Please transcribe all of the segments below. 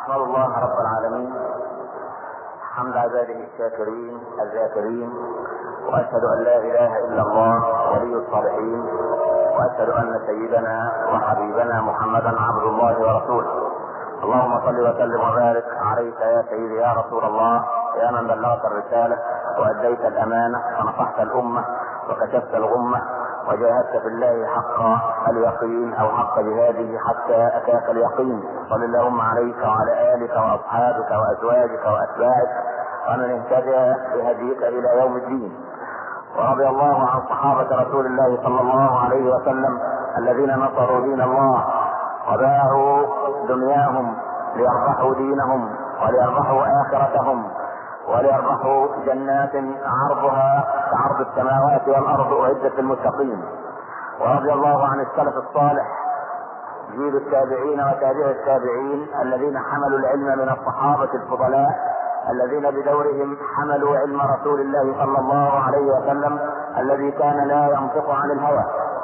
أحمد الله رب العالمين حمد عباده الشاكرين الذاكرين، وأشهد أن لا إله إلا الله ولي الصالحين، وأشهد أن سيدنا وحبيبنا محمدا عبد الله ورسوله. اللهم صل وسلم وبارك عليك يا سيدي يا رسول الله، يا من بلغت الرسالة وأديت الأمانة ونصحت الأمة وكشفت الغمة وجاهدت في الله حق اليقين أو حق جهاده حتى أتاك اليقين. صل اللهم عليك وعلى آلك وأصحابك وأزواجك وأتباعك ومن اهتدى بهديك إلى يوم الدين. ورضي الله عن صحابة رسول الله صلى الله عليه وسلم الذين نصروا دين الله وباعوا دنياهم ليربحوا دينهم وليربحوا آخرتهم وليربحوا جنات عرضها كعرض السماوات والأرض أعدت للمتقين. ورضي الله عن السلف الصالح جيل التابعين وتابع التابعين الذين حملوا العلم من الصحابة الفضلاء الذين بدورهم حملوا علم رسول الله صلى الله عليه وسلم الذي كان لا ينطق عن الهوى.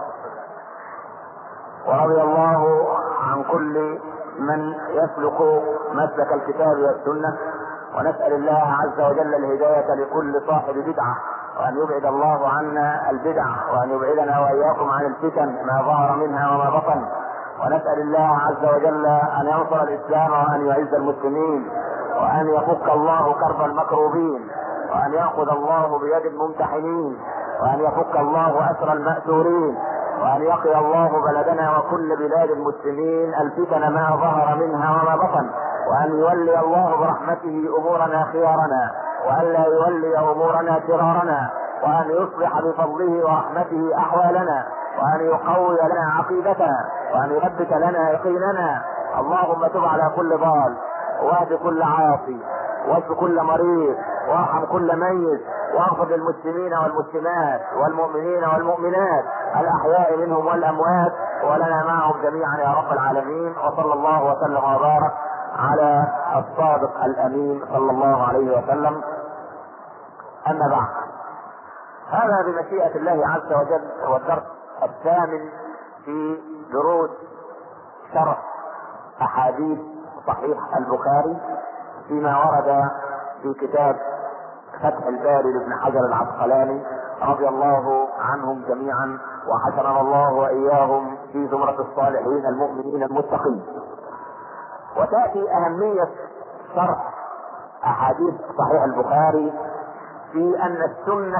ورضي الله عن كل من يسلك مسلك الكتاب والسنة، ونسأل الله عز وجل الهداية لكل صاحب بدعة، وأن يبعد الله عنا البدع، وأن يبعدنا وإياكم عن الفتن ما ظهر منها وما بطن. ونسأل الله عز وجل أن ينصر الإسلام وأن يعز المسلمين، وأن يفك الله كرب المكروبين، وأن يأخذ الله بيد الممتحنين، وأن يفك الله أسر المأسورين، وأن يقي الله بلدنا وكل بلاد المسلمين الفتن ما ظهر منها وما بطن، وأن يولي الله برحمته أمورنا خيارنا، وأن لا يولي أمورنا شرارنا، وأن يصلح بفضله ورحمته أحوالنا، وأن يقوي لنا عقيدتنا، وأن يثبت لنا يقيننا. اللهم تب على كل ضال، واهد كل عاصي، واشف كل مريض، وارحم كل ميت، واغفر للمسلمين والمسلمات والمؤمنين والمؤمنات الأحياء منهم والأموات، ولنا معهم جميعا يا رب العالمين. وصلى الله وسلم وبارك على الصادق الأمين صلى الله عليه وسلم. أما بعد، هذا بمشيئة الله عز وجل هو الدرس الثامن في دروس شرح أحاديث صحيح البخاري فيما ورد في كتاب فتح الباري لابن حجر العسقلاني رضي الله عنهم جميعا، وحشرنا الله وإياهم في زمرة الصالحين المؤمنين المتقين. وتأتي أهمية شرح أحاديث صحيح البخاري في أن السنة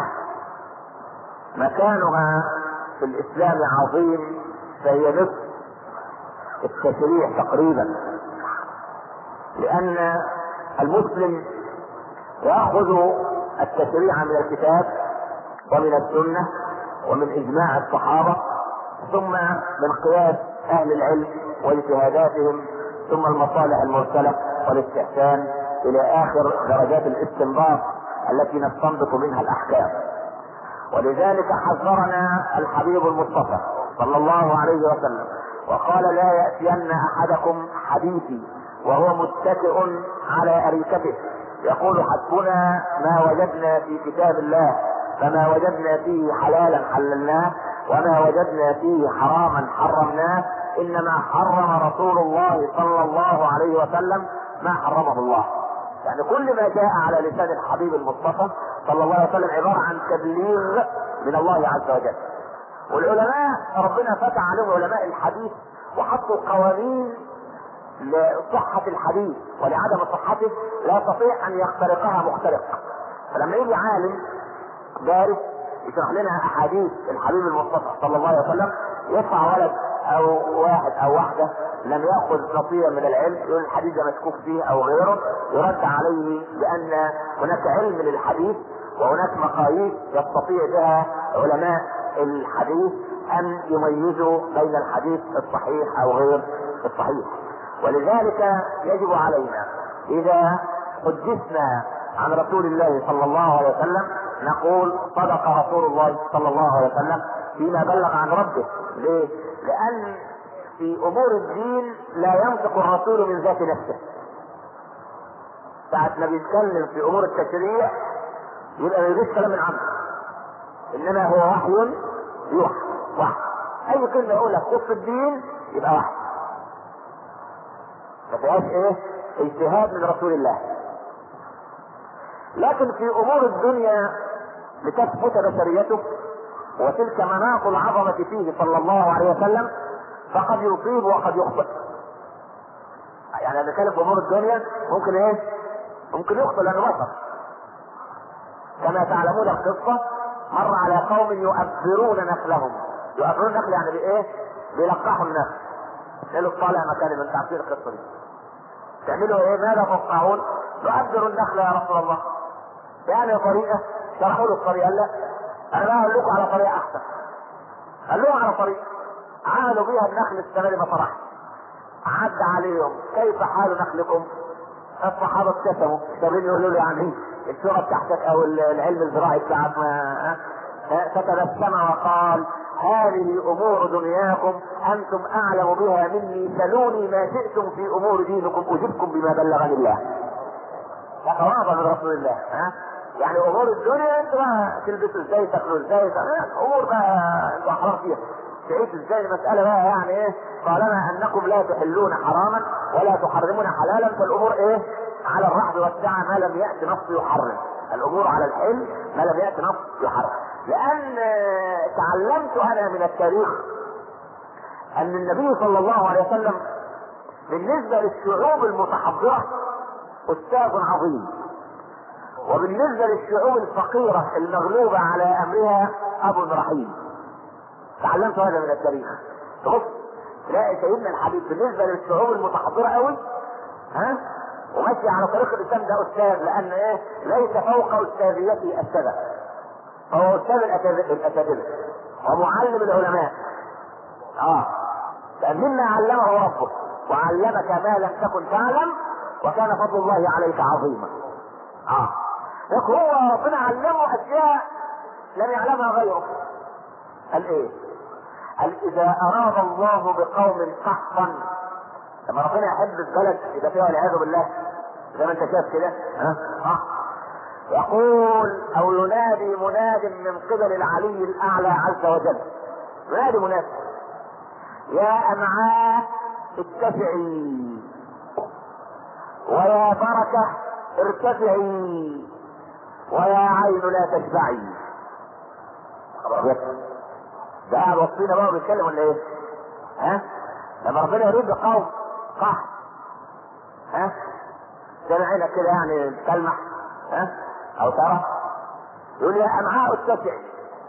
مكانها في الإسلام عظيم، فهي نصف التشريع تقريبا، لأن المسلم يأخذ التشريع من الكتاب ومن السنة ومن إجماع الصحابة، ثم من قياس أهل العلم واجتهاداتهم، ثم المصالح المرسلة والاستحسان إلى آخر درجات الاستنباط التي نستنبط منها الأحكام. ولذلك حذرنا الحبيب المصطفى صلى الله عليه وسلم وقال: لا يأتين أحدكم حديثي وهو متكئ على أريكته يقول حسبنا ما وجدنا في كتاب الله، فما وجدنا فيه حلالا حللناه وما وجدنا فيه حراما حرمناه، إنما حرم رسول الله صلى الله عليه وسلم ما حرمه الله. يعني كل ما جاء على لسان الحبيب المصطفى صلى الله عليه وسلم عبارة عن تبليغ من الله عز وجل. والعلماء ربنا فتح عليهم علماء الحديث وحطوا قوانين لصحة الحديث، ولعدم صحته لا يستطيع أن يخترقها مخترق. فلما يجي عالم دارس يشرح لنا أحاديث الحبيب المصطفى صلى الله عليه وسلم، يطلع ولد أو واحد أو واحدة لم يأخذ نصيبا من العلم يقول الحديث ده مشكوك فيه أو غيره، يرد عليه بأن هناك علم للحديث وهناك مقاييس يستطيع بها علماء الحديث أن يميزوا بين الحديث الصحيح أو غير الصحيح. ولذلك يجب علينا إذا حدثنا عن رسول الله صلى الله عليه وسلم نقول صدق رسول الله صلى الله عليه وسلم فيما بلغ عن ربه. ليه؟ لأن في أمور الدين لا ينطق الرسول من ذات نفسه. ساعة ما بيتكلم في أمور التشريع يبقى ما يجيش كلام من عنه، إنما هو وحي يوحى. وحي أي كلمة يقولها تخص الدين يبقى وحي، ما فيهاش إيه؟ اجتهاد من رسول الله. لكن في امور الدنيا لتثبت بشريته وتلك مناط العظمة فيه صلى الله عليه وسلم فقد يصيب وقد يخطئ. يعني انا بتكلم في امور الدنيا ممكن ايه؟ ممكن يخطئ لانه بشر. كما تعلمون القصة مر على قوم يؤبرون نخلهم. يؤبرون النخل يعني بايه؟ بيلقحوا النخل. قالوا طالع مكان من تعبير القصة دي. تعملوا ايه؟ ماذا تفقهون؟ نؤبر النخل يا رسول الله. يعني طريقة شرحوا له الطريقة. لا انا بقى اقول لكم على طريقة احسن. قال لهم على طريقة عادوا بيها النخل السنة دي ما فرحش. عد عليهم كيف حال نخلكم؟ الصحابة ابتسموا شابين يقولوا له يعني الشغل بتاعتك او العلم الزراعي بتاعك ما فتبسم وقال هذه امور دنياكم انتم اعلم بها مني سلوني ما شئتم في امور دينكم اجبكم بما بلغني الله. تواضع من رسول الله. يعني امور الدنيا انت بقى تلبسوا ازاي تاكلوا ازاي امور بقى انتوا احرار فيها تعيشوا ازاي المسألة بقى يعني ايه؟ طالما انكم لا تحلون حراما ولا تحرمون حلالا فالامور ايه؟ على الرحب والسعة ما لم يأتي نص يحرم. الامور على الحل ما لم يأتي نص يحرم. لان تعلمت انا من التاريخ ان النبي صلى الله عليه وسلم بالنسبة للشعوب المتحضرة استاذ عظيم، وبالنسبة للشعوب الفقيرة المغلوبة على امرها ابو رحيم. تعلمت هذا من التاريخ. بص تلاقي سيدنا الحبيب بالنسبة للشعوب المتحضرة قوي وماشي على طريق الاسلام ده استاذ، لان ايه؟ ليس فوق استاذيته السبب. هو استاذ الاساتذة ومعلم العلماء. مما علمه ربك وعلمك ما لم تكن تعلم وكان فضل الله عليك عظيما. لكن هو ربنا علمه اشياء لم يعلمها غيره. قال ايه؟ قال اذا اراد الله بقوم قحطا، لما ربنا يحب البلد يبقى فيها والعياذ بالله زي ما انت شايف كده يقول او ينادي مناد من قبل العلي الاعلى عز وجل. ينادي مناد يا امعاء اتسعي ويا بركة ارتفعي ويا عين لا تشبعي. ده قاعد وصينا بقى بيتكلم ولا ايه؟ لما ربنا يريد بقوم قحط سامع عينك كده يعني تلمح او ترى يقول يا امعاء اتسعي.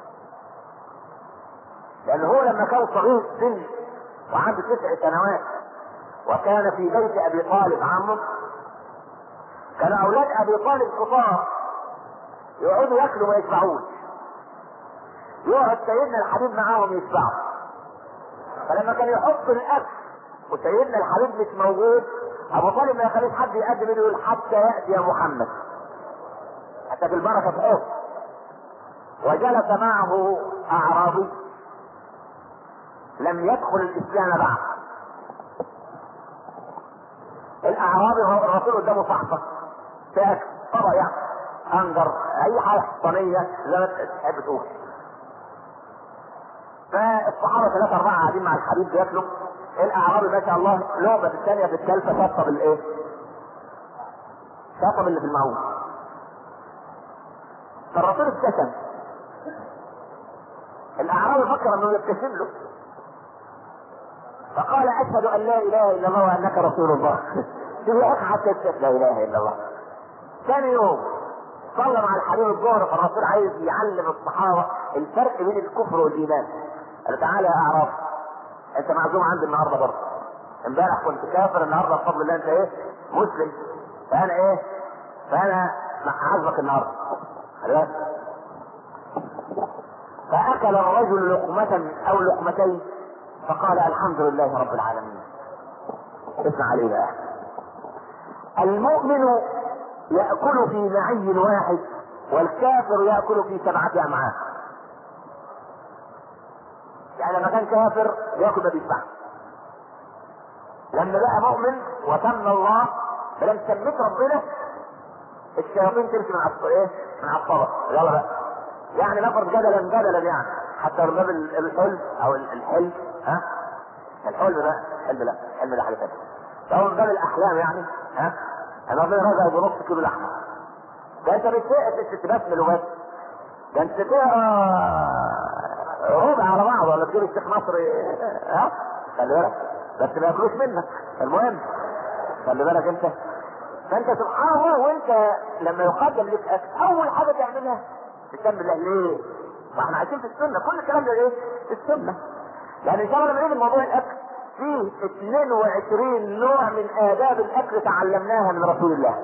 لان هو لما كان صغير سن وعنده 9 سنوات وكان في بيت ابي طالب عمه، كان اولاد ابي طالب كفار يقعدوا ياكلوا ما يشبعوش، يقعد سيدنا الحبيب معاهم يشبعوا. فلما كان يحط الاكل وسيدنا الحبيب مش موجود ابو طالب ما يخليش حد يقدم يقول حتى ياتي يا محمد، حتى بالبركه تحط. وجلس معه اعرابي لم يدخل الاسلام بعد. الاعرابي هو الرسول قدامه صحفه تاكل طبق يعني انجر اي حاجه صينيه زي ما تحب تقول. فالصحابه 3 4 قاعدين مع الحبيب بياكلوا. الاعرابي ما شاء الله لعبه الثانيه في الثالثه شطب الايه؟ شطب اللي في المعون. فالرسول ابتسم. الاعرابي فكر انه يبتسم له فقال اشهد ان لا اله الا الله وانك رسول الله. تبقى حتى يكتب لا اله الا الله. ثاني يوم صلى مع الحبيب الظهر، فالرسول عايز يعلم الصحابه الفرق بين الكفر والايمان. قال تعالى يا اعراب انت معزوم عندي النهارده برضه. امبارح كنت كافر، النهارده بفضل الله انت ايه؟ مسلم. فانا ايه؟ فانا عازمك النهارده. خلاص. فاكل الرجل لقمة او لقمتين فقال الحمد لله رب العالمين. اسمع عليه بقى. المؤمن يأكل في معي واحد والكافر يأكل في 7 أمعاء. يعني لما كان كافر يأكل ما بيشبعش. لما بقى مؤمن وتم الله فلما سميت ربنا الشياطين تمشي من على الطبق. يلا بقى يعني نفرض جدلا يعني حتى باب الحلم او الحلم الحلم بقى الحلم ده حاجه ثانيه. لو من باب الاحلام يعني، ها، انا ربنا رزقك بنص كيلو لحمه، ده انت بتبسمل وبس، ده انت تقرا ربع على بعض ولا تجيب الشيخ نصري، ها، خلي بالك بس ما ياكلوش منك. المهم خلي بالك انت، فانت سبحان الله وانت لما يقدم لك اكل اول حاجه تعملها تسمي الله. ليه؟ ما احنا عايشين في السنه، كل الكلام ده ايه؟ في السنه. يعني ان شاء الله لما نيجي لموضوع الاكل فيه 22 نوع من آداب الأكل تعلمناها من رسول الله.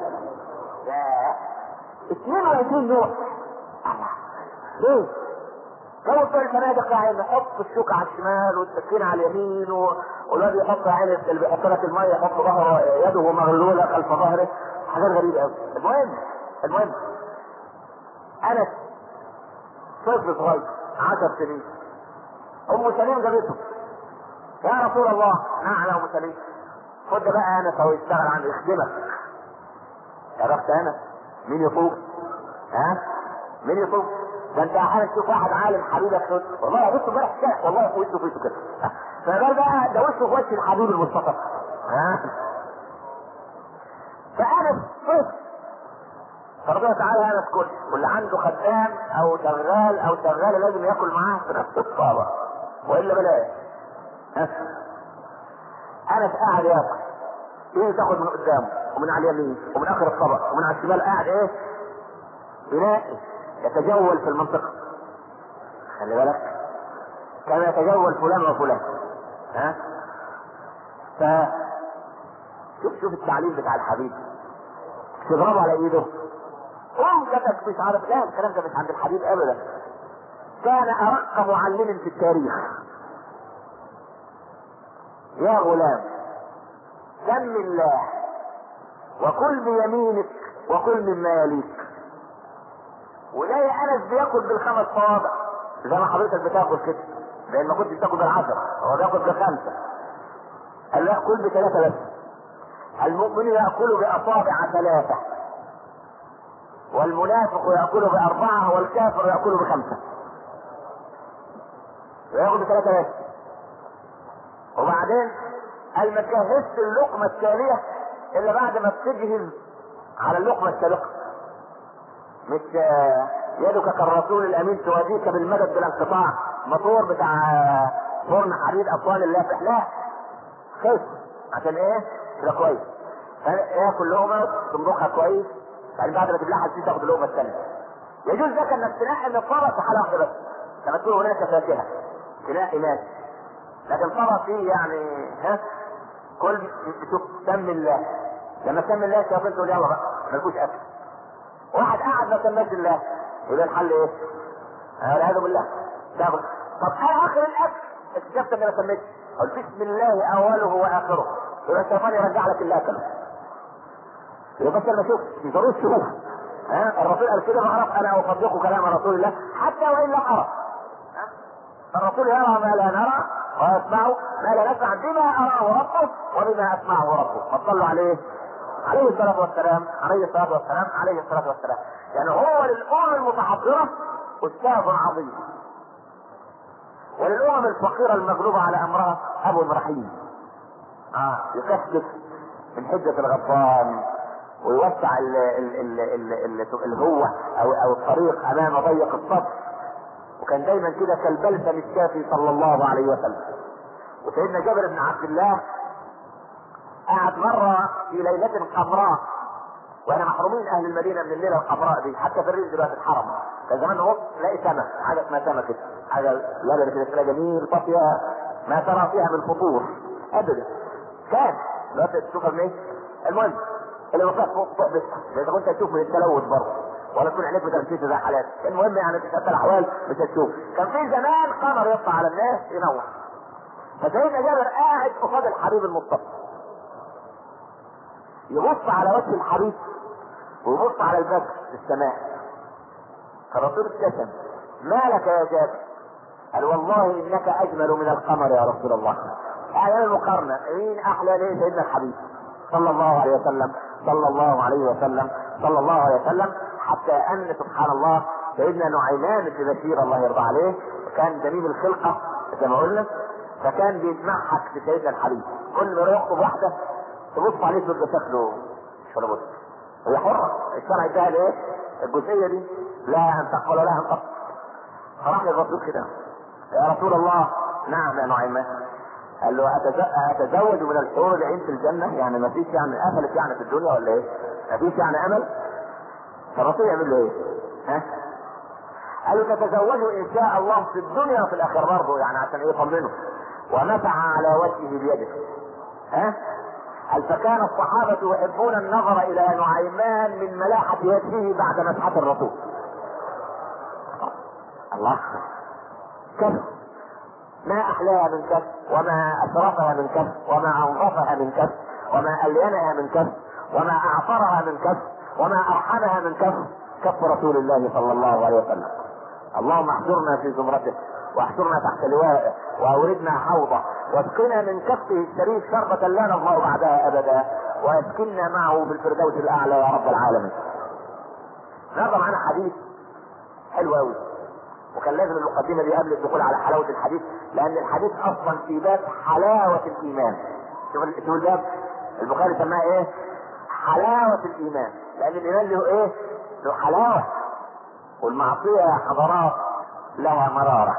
22 نوع. ليه؟ لو بتوع الفنادق يعني نحط الشوكة على الشمال والسكين على اليمين والواد يحط عين اللي بيحط لك المية يحط ظهره يده مغلولة خلف ظهره، حاجات غريبة قوي. المهم أنا طفل صغير 10 سنين، أم سليم جابته، يا رسول الله نعم يا ام سليم خد بقى انس اهو يشتغل عندي يخدمك. عرفت انس مين يطوف؟ ها؟ مين يطوف؟ ده انت احيانا تشوف واحد عالم حبيبك تقول والله يا بص امبارح كده والله وشه في وشه كده، فقال بقى ده وشه في وش الحبيب المصطفى. ها؟ فانس طفل، فربنا تعالى انس كل واللي عنده خدام او شغاله لازم ياكل معاه في نفس الطابق والا بلاش. انس قاعد ياكل، ايه تاخد من قدامه ومن على اليمين ومن اخر الطبق ومن على الشمال، قاعد ايه؟ ينائي يتجول في المنطقه. خلي بالك كان يتجول فلان وفلان. ها؟ شوف التعليم بتاع الحبيب، تضربه على ايده كتك مش عارف. لا الكلام ده مش عند الحبيب ابدا. كان ارق معلم في التاريخ. يا غلام سم الله وكل بيمينك وكل مما يليك. ولاقي انس بياكل بالخمس صوابع زي ما حضرتك بتاكل كده، لان ما كنتش بتاكل بالعشرة، هو بياكل بالخمسة. قال لا كل بثلاثة بس. المؤمن يأكل بأصابع 3 والمنافق يأكل ب4 والكافر يأكل ب5. ويأكل ب3 بس. وبعدين قال ما تجهزش اللقمة التالية الا بعد ما تجهز على اللقمة السابقة. مش يدك كالرسول الامين توديك بالمدد بلا انقطاع، موتور بتاع فرن حديد اطوال اللافح، لا خف عشان ايه؟ تبقى كويس. ياكل لقمة تمضخها كويس، بعد ما تبلعها تاخد اللقمة الثانية. يجوز لك انك تنقي من الطبق في حالة واحدة بس، لما تكون هناك فاكهة تنقي ماشي، لكن طبق فيه يعني ها كل شوف سم الله. لما سم الله الشياطين تقول يلا بقى مالكوش اكل. واحد قاعد ما سماش الله يبقى الحل ايه؟ والعياذ بالله تاخد. طب انا اخر الاكل اكتشفت اني ما سميتش، قلت بسم الله اوله واخره، يبقى الشيطان يرجع لك الاكل. يبقى بس ما شوف في ضروري تشوف. ها الرسول قال كده بعرف انا اصدق كلام رسول الله حتى وان لم ارى. الرسول يرى ما لا نرى ويسمع ما لا نسمع، بما اراه ربه وبما اسمعه ربه. فصلوا عليه عليه الصلاه والسلام عليه الصلاه والسلام عليه الصلاه والسلام. يعني هو للامم المتحضره استاذ عظيم، وللامم الفقيره المغلوبه على امرها ابو رحيم. يكشف من حجه الغضبان ويوسع الهوة او الطريق امام ضيق الصدر، وكان دايما كده كالبلسم الشافي صلى الله عليه وسلم. وسيدنا جابر بن عبد الله قعد مرة في ليلة حمراء، وانا محرومين اهل المدينة من الليلة الحمراء دي، حتى في الريف دلوقتي الحرم كان زمان نبص تلاقي سمك، حاجة اسمها سمك كده، حاجة لبنة كده تلاقي جميل طافية ما ترى فيها من فطور ابدا. كان دلوقتي تشوفها من ايه؟ المهم اللي وقف فوق بس اذا كنت تشوف من التلوث برضه ولا تكون عينيك بتمشيش زي حالات. المهم يعني في حتى الاحوال مش هتشوف. كان في زمان قمر يطلع على الناس ينور، فسيدنا جابر قاعد قصاد الحبيب المصطفى يبص على وجه الحبيب ويبص على البدر في السماء. فالرسول ابتسم، ما لك يا جابر؟ قال والله انك اجمل من القمر يا رسول الله. اعلان المقارنه مين احلى ليه؟ سيدنا الحبيب صلى الله عليه وسلم صلى الله عليه وسلم صلى الله عليه وسلم. حتى ان سبحان الله سيدنا نعيمان بن بشير الله يرضى عليه كان جميل الخلقه زي ما قلنا، فكان بيسمعك في سيدنا الحبيب كل ما يخطب واحده تبص عليه تقول ده شكله مش ولا بد. هي حرة، الشرع اداها الايه؟ الجزئية دي، لا ان تقبل ولا ان تقبل. فراح للرسول كده: يا رسول الله. نعم يا نعيمان. قال له: اتزوج من الحور العين في الجنة؟ يعني ما فيش يعني قفلت يعني في الدنيا ولا ايه؟ ما فيش يعني امل؟ فالرسول يعمل له ايه؟ ها؟ قال له: تتزوجوا ان شاء الله في الدنيا وفي الاخره برضه، يعني عشان ايه؟ يطمنه. ومسح على وجهه بيده. ها؟ قال: فكان الصحابة يحبون النظر الى نعيمان من ملاحة وجهه بعد مسحة الرسول. الله، كذب ما احلاها من كف، وما اشرفها من كف، وما انظفها من كف، وما الينها من كف، وما اعطرها من كف، وما ارحمها من كف، كف رسول الله صلى الله عليه وسلم. اللهم احشرنا في زمرته، واحشرنا تحت لوائه، واوردنا حوضه، واسقنا من كفه الشريف شربة لا نظمأ بعدها ابدا، واسكننا معه في الفردوس الاعلى يا رب العالمين. النهارده معانا حديث حلو قوي، وكان لازم المقدمه دي قبل الدخول على حلاوه الحديث، لان الحديث اصلا في باب حلاوه الايمان. شوف الباب البخاري سماها ايه؟ حلاوه الايمان، لان الايمان له ايه؟ له حلاوه، والمعصيه يا حضرات لها مراره،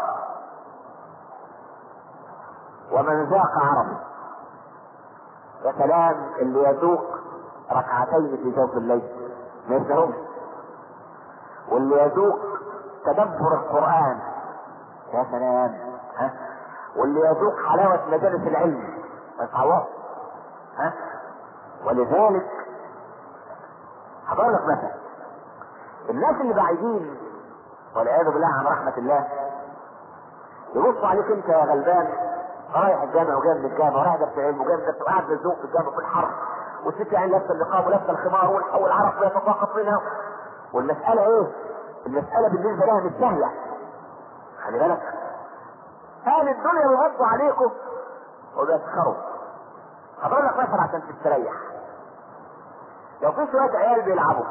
ومن ذاق عرف. يا سلام اللي يذوق ركعتين في جوف الليل ما يسهرش، واللي يذوق تدبر القرآن يا سلام، ها؟ واللي يذوق حلاوة مجالس العلم ما يتعوضش، ها؟ ولذلك هقول لك مثلا: الناس اللي بعيدين والعياذ بالله عن رحمة الله يبصوا عليك انت يا غلبان رايح الجامع وجاي من الجامع ورايح درس علم وجاي من درس وقاعد بالذوق في الجامع في الحر، والست يعني لابسه النقاب ولابسه الخمار والعرق بيتساقط منها، والمسألة ايه؟ المسألة بالنسبة لها مش سهلة. خلي بالك، اهل الدنيا بيغطوا عليكم وبيسخروا. هضرب لك مثلا عشان تستريح: لو في شوية عيال بيلعبوا،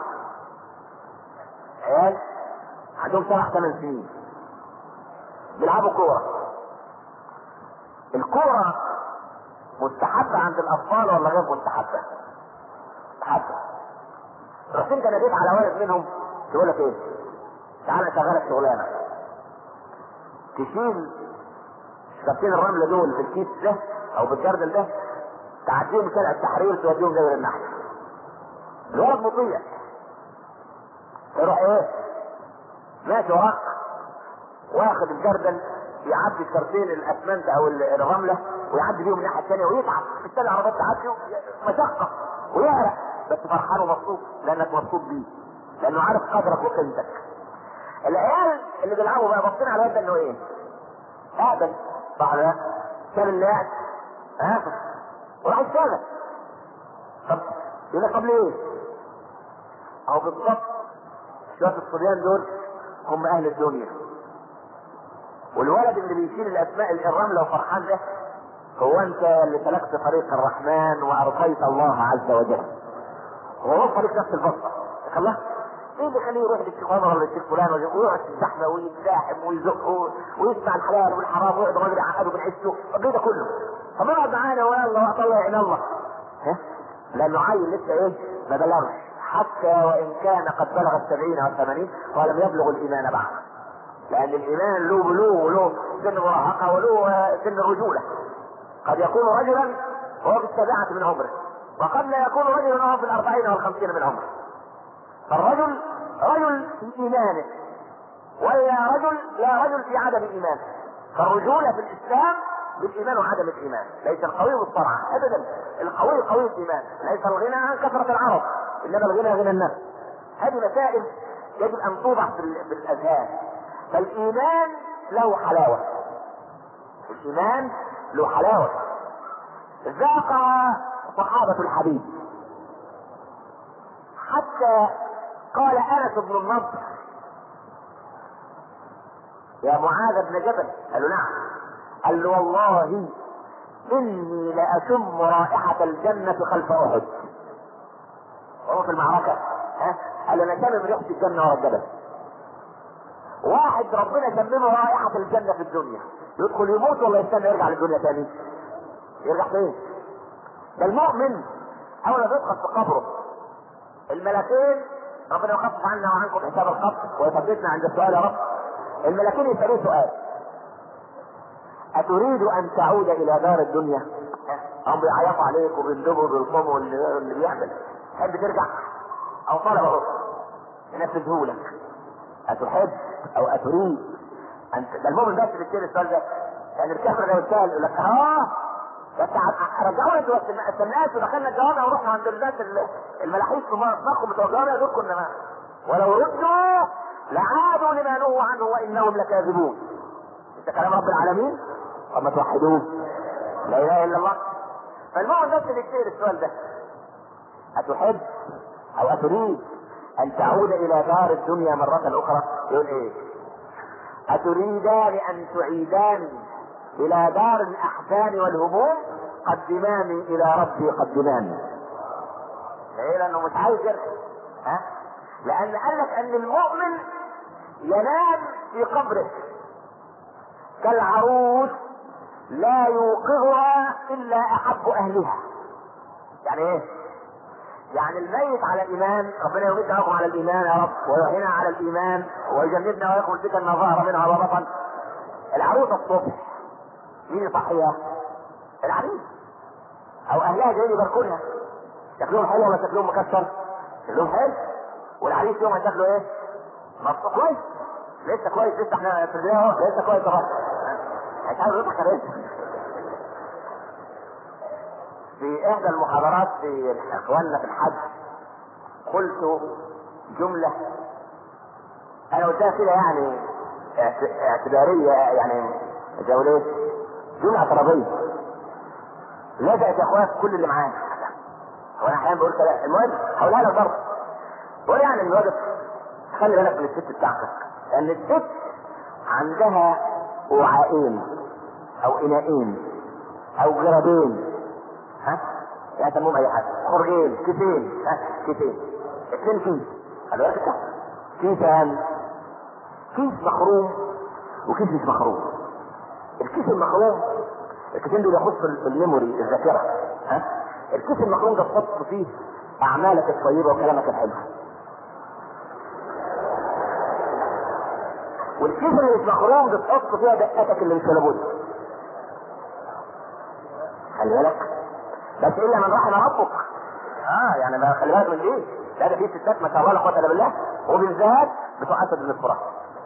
عيال عندهم 7-8 سنين بيلعبوا كورة، الكورة مستحبة عند الأطفال ولا غير مستحبة؟ مستحبة. رحت انت ناديت على ولد منهم تقول لك ايه؟ تعالى اشغلك شغلانه، تشيل شبكتين الرمله دول في الكيس ده او بالجردل ده، تعديهم شارع التحرير توديهم زي النحل. الولد مطيع، يروح ايه؟ ماشي وراك واخد الجردل يعدي الشرطين الاسمنت او الرمله ويعدي بيهم الناحيه الثانيه ويتعب في الثانيه العربيات تعدي مشقه ويعرق، بس فرحان ومبسوط لانك مبسوط بيه، لانه عارف قدرك وقيمتك. العيال اللي بيلعبوا بقى باصين على الواد انه ايه؟ اهبل، صح ولا لا؟ كان اللي قاعد هاخد وراح يشتغل. طب يقول لك طب ليه؟ اهو بالظبط شويه الصبيان دول هم اهل الدنيا، والولد اللي بيشيل الاسماء الرمله وفرحان ده هو انت اللي سلكت طريق الرحمن وارضيت الله عز وجل. هو وصل لك نفس البسطه. الله، ايه اللي يخليه يروح للشيخ عمر ولا للشيخ فلان ويقعد في الزحمه ويتزاحم ويزق ويسمع الحلال والحرام ويقعد الراجل يعقده من عيشته؟ طب ايه ده كله؟ طب اقعد معانا ويلا واطلع عين الله. ها؟ لانه عيل لسه ايه؟ ما بلغش، حتى وان كان قد بلغ 70 أو 80 ولم يبلغ الايمان بعد. لان الايمان له بلوغ وله سن مراهقه وله سن رجوله. قد يكون رجلا وهو في 7 من عمره، وقد لا يكون رجلا وهو في 40 أو 50 من عمره. فالرجل رجل في ايمانه، ولا رجل لا رجل في عدم ايمانه. فالرجولة في الاسلام بالايمان وعدم الايمان، ليس القوي بالصرعة ابدا، القوي قوي الايمان، ليس الغنى عن كثرة العرب انما الغنى غنى النفس. هذه مسائل يجب ان توضع في الاذهان. فالايمان له حلاوة، الايمان له حلاوة. ذاق صحابة الحبيب حتى قال انس بن النضر: يا معاذ بن جبل. قال له: نعم. قال له: والله اني لاشم رائحة الجنة خلف احد. وهو في المعركة قال له: انا شامم ريحة الجنة ورا الجبل. واحد ربنا شممه رائحة الجنة في الدنيا يدخل يموت ولا يستنى يرجع للدنيا تاني؟ يرجع فين؟ ده المؤمن اول ما تدخل في قبره الملكين، ربنا يخفف عنا وعنكم حساب القبر ويثبتنا عند السؤال يا رب. الملكين يسألوه سؤال: أتريد أن تعود إلى دار الدنيا؟ هم بيعيطوا عليك وبيندبوا وبيلطموا اللي بيعمل. تحب ترجع؟ أو طلب أهو ينفذه لك. أتحب أو أتريد أن ده المؤمن بس بيسأل السؤال ده. يعني الكافر لو اتسأل يقول لك بس رجعونا انتوا السماءات ودخلنا الجوامع ورحنا عند الناس الملاحيس في مخهم بتوع الجوامع دول كنا ولو ردوا لعادوا لما نهوا عنه وانهم لكاذبون. انت كلام رب العالمين. طب ما توحدوه، لا اله الا الله. فالمؤمن بس بيسأل السؤال ده: أتحب أو أتريد أن تعود إلى دار الدنيا مرة أخرى؟ يقول إيه؟ أتريدان أن تعيدان إلى دار الأحزان والهموم؟ قدماني إلى ربي قدماني. ليه؟ لأنه مش عايز يرجع. لأن قال لك أن المؤمن ينام في قبره كالعروس لا يوقظها إلا أحب أهلها. يعني إيه؟ يعني الميت على الإيمان، ربنا يمدكم على الإيمان يا رب ويحيينا على الإيمان ويجنبنا ويخرج بك ما ظهر منها وبطن. العروس الصبح مين يصحيها؟ العريس او اهلها جايين يباركونها. شكلهم حلو ولا شكلهم مكسر؟ شكلهم حلو. والعريس يوم شكله ايه؟ مبسوط كويس، لسه كويس، لسه احنا في البدايه اهو، لسه كويس اهو. مش عايز يضحك عليك. في احدى المحاضرات في اخواننا في الحج قلت جمله انا قلتها كده يعني اعتباريه، يعني جولات جمله اعتراضيه لزقت يا اخويا في كل اللي معانا. وانا احيانا بقول كده، المهم هقولها لك برضه. بقول يعني الواجب خلي بالك من الست بتاعتك، لان الست عندها وعاءين او اناءين او جرابين، يعني سموهم اي حاجه، خرجين، كيسين، كيسين، 2 كيس. خلي بالك كده، كيسان، كيس مخروم وكيس مش مخروم. الكيس المخروم الكيسين دول يخص الميموري الذاكره، الكيس المخروم ده تحط فيه اعمالك الطيبه وكلامك الحلو. والكيس اللي مش مخروم ده تحط فيها دقاتك اللي مش لابد. خلي بالك بس الا من رحم ربك. يعني ما خلي بالك من دي. ده في ستات ما شاء الله لا قوه الا بالله، وبالذات بتوع اسد بن الفرات.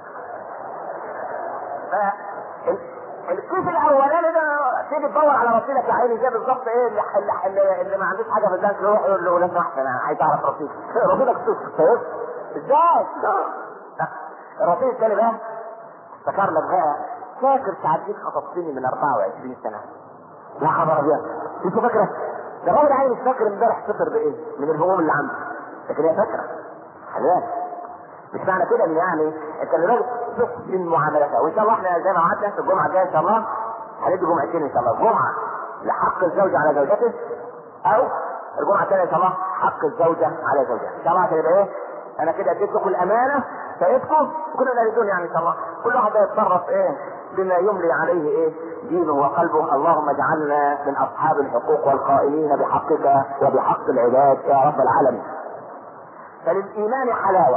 الكيس الاولاني ده تيجي تدور على رصيدك يا عيني زي بالظبط ايه اللي ما عندوش حاجه في البنك يروح يقول له لازم احسن انا عايز اعرف رصيدك صفر. ازاي؟ الرصيد الثاني بقى افتكر لك بقى، فاكر ساعات دي خطبتني من 24 سنه؟ يا خبر ابيض، انت فاكره؟ ده الراجل عايز مش فاكر امبارح فطر بايه من الهموم اللي عنده، لكن هي فاكره. خلاص مش معنى كده ان يعني انت الراجل تحسن معاملتها. وان شاء الله احنا زي ما وعدنا في الجمعه الجايه ان شاء الله هندي جمعتين ان شاء الله، جمعه لحق الزوج على زوجته، او الجمعه الثانيه ان شاء الله حق الزوجه على زوجها. ان شاء الله هتبقى ايه؟ انا كده اديت لكم الامانه سيدكم كلنا للدنيا يعني ان شاء الله، كل واحد يتصرف ايه بما يملي عليه ايه دينه وقلبه. اللهم اجعلنا من اصحاب الحقوق والقائمين بحقك وبحق العباد يا رب العالمين. فللايمان حلاوه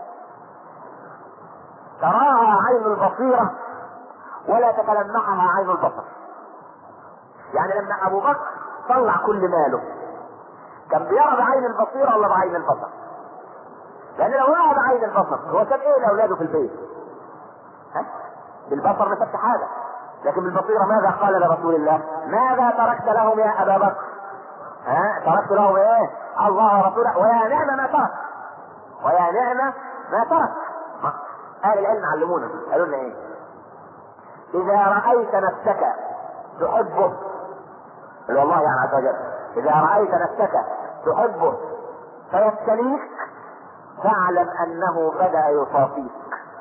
تراها عين البصيره ولا تتلمحها عين البصر. يعني لما ابو بكر طلع كل ماله كان بيرى بعين البصيره ولا بعين البصر؟ لان لو رأى بعين البصر هو ساب ايه لاولاده في البيت؟ بالبصر ما سابش حاجه، لكن بالبصيره ماذا قال لرسول الله؟ ماذا تركت لهم يا ابا بكر؟ تركت لهم ايه؟ الله ورسوله، ويا نعم ما ترك، ويا نعم ما ترك. اهل العلم علمونا قالوا لنا ايه؟ اذا رايت نفسك تحبه، والله يعني عز وجل، اذا رايت نفسك تحبه فيبتليك فاعلم انه بدا يصافيك.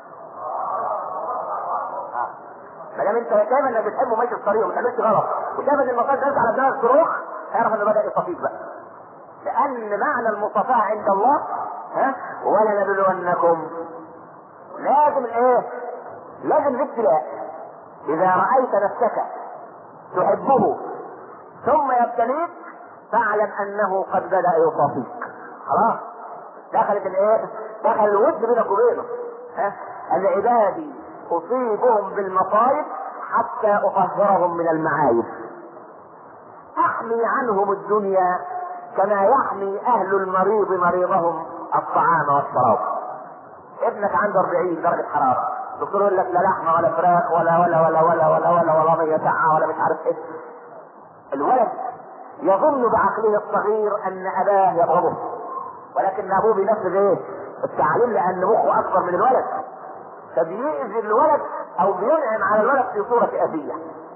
ما دام انت شايف انك بتحبه ماشي في الطريق وما تعملش غلط وشايف ان المصائب تنزل على دماغك صاروخ، اعرف انه بدا يصافيك بقى. لان معنى المصافحه عند الله ولنبلونكم، لازم الايه؟ لازم الابتلاء. اذا رايت نفسك تحبه ثم يبتليك فاعلم انه قد بدأ يصافيك. خلاص دخلت الايه؟ دخل الود بينك وبينه. العبادي اصيبهم بالمصائب حتى اطهرهم من المعايب. احمي عنهم الدنيا كما يحمي اهل المريض مريضهم الطعام والشراب. ابنك عنده 40 درجة حرارة، الدكتور يقول لك لا لحمة ولا فراخ ولا مية ساعة ولا مش عارف ايه. الولد يظن بعقله الصغير ان اباه يضربه، ولكن ابوه بينفذ ايه؟ التعليم، لان مخه اكبر من الولد، فبيأذي الولد او بينعم على الولد في صورة اذية.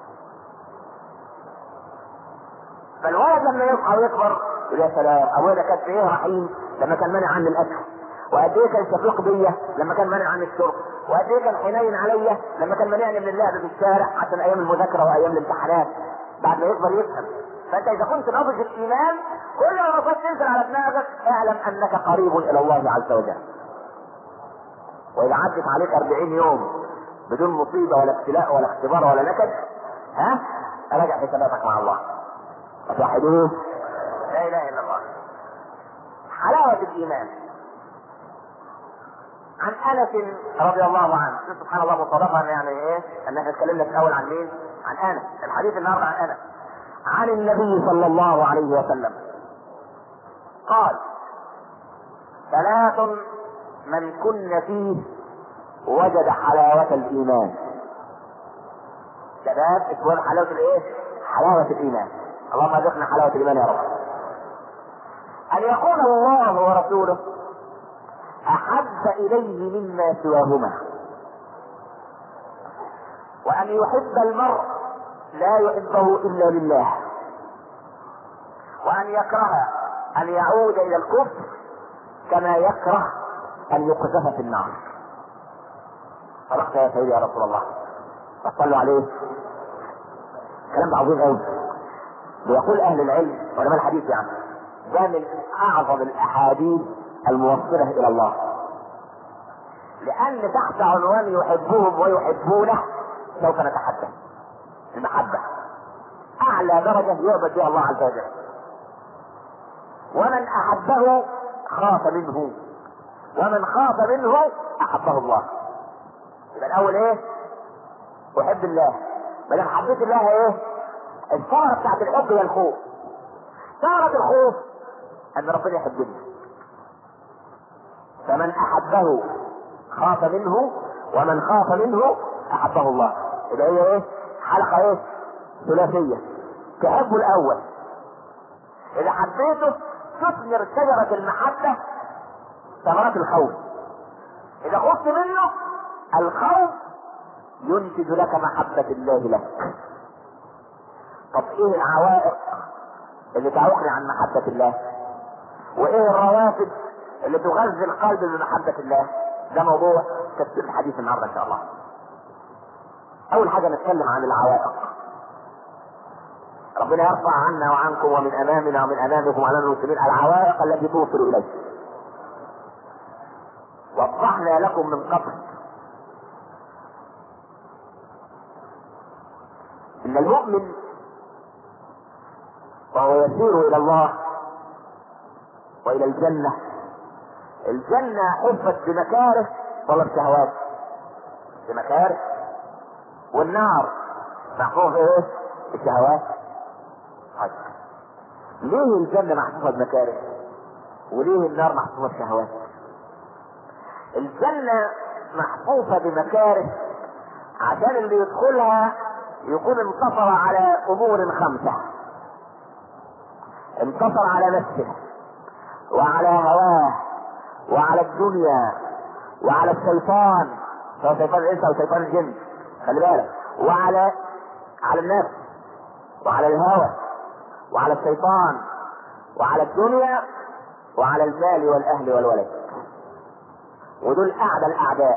فالولد لما يصحى ويكبر يقول يا سلام ابويا ده كان في ايه رحيم لما كان مانع عني الاكل، وقد ايه كان شفيق بيا لما كان مانع عني الشرب، وقد ايه كان حنين عليا لما كان مانعني من اللعب في الشارع عشان ايام المذاكره وايام الامتحانات. بعد ما يكبر يفهم. فانت اذا كنت ناضج الايمان كل ما المفروض تنزل على دماغك اعلم انك قريب الى الله عز وجل. واذا عدت عليك 40 يوم بدون مصيبه ولا ابتلاء ولا اختبار ولا نكد، راجع حساباتك مع الله. فتوحدوه لا اله الا الله. حلاوه الايمان. عن انس رضي الله عنه، سبحان الله مصادفه يعني ايه ان احنا اتكلمنا في الاول عن مين؟ عن انس. الحديث النهارده عن انس. عن النبي صلى الله عليه وسلم قال: ثلاث من كن فيه وجد حلاوة الايمان. شباب اسمه حلاوة الايه؟ حلاوة الايمان. اللهم ارزقنا حلاوة الايمان يا رب. ان يكون الله ورسوله احب اليه مما سواهما، وان يحب المرء لا يحبه الا لله، وان يكره ان يعود الى الكفر كما يكره ان يقذف في النار. صدقت يا سيدي يا رسول الله. صلوا عليه. كلام عظيم قوي. بيقول اهل العلم علماء الحديث يعني ده من اعظم الاحاديث الموصله الى الله، لان تحت عنوان يحبهم ويحبونه سوف نتحدث. المحبه اعلى درجه يعبد بها الله عز وجل. ومن احبه خاف منه، ومن خاف منه احبه الله. يبقى الاول ايه؟ احب الله. ما دام حبيت الله ايه؟ الثمره بتاعت الحب هي الخوف. ثمره الخوف ان ربنا يحبني. فمن احبه خاف منه، ومن خاف منه احبه الله. يبقى هي ايه؟ حلقه ايه؟ ثلاثيه. تحب الاول، اذا حبيته تثمر شجره المحبه ثمرات الخوف. اذا خفت منه الخوف ينتج لك محبه الله لك. طب ايه العوائق اللي تعوقني عن محبه الله؟ وايه الروافد اللي تغذي القلب بمحبه الله؟ ده موضوع تفسير الحديث النهارده ان شاء الله. اول حاجه نتكلم عن العوائق. ربنا يرفع عنا وعنكم ومن امامنا ومن امامكم على المسلمين العوائق التي توصل اليه. وضحنا لكم من قبل ان المؤمن وهو يسير الى الله والى الجنه، الجنه حفت بمكاره ولا بشهوات؟ بمكاره. والنار محفوظه ايه؟ بالشهوات. ليه الجنه محفوظه بمكاره وليه النار محفوظه بشهوات؟ الجنه محفوظه بمكاره عشان اللي يدخلها يكون انتصر على امور خمسه. انتصر على نفسه وعلى هواه وعلى الدنيا وعلى الشيطان، سواء شيطان الانس او شيطان الجن، خلي بالك، وعلى النفس وعلى الهوى وعلى الشيطان وعلى الدنيا وعلى المال والاهل والولد. ودول اعدى الاعداء.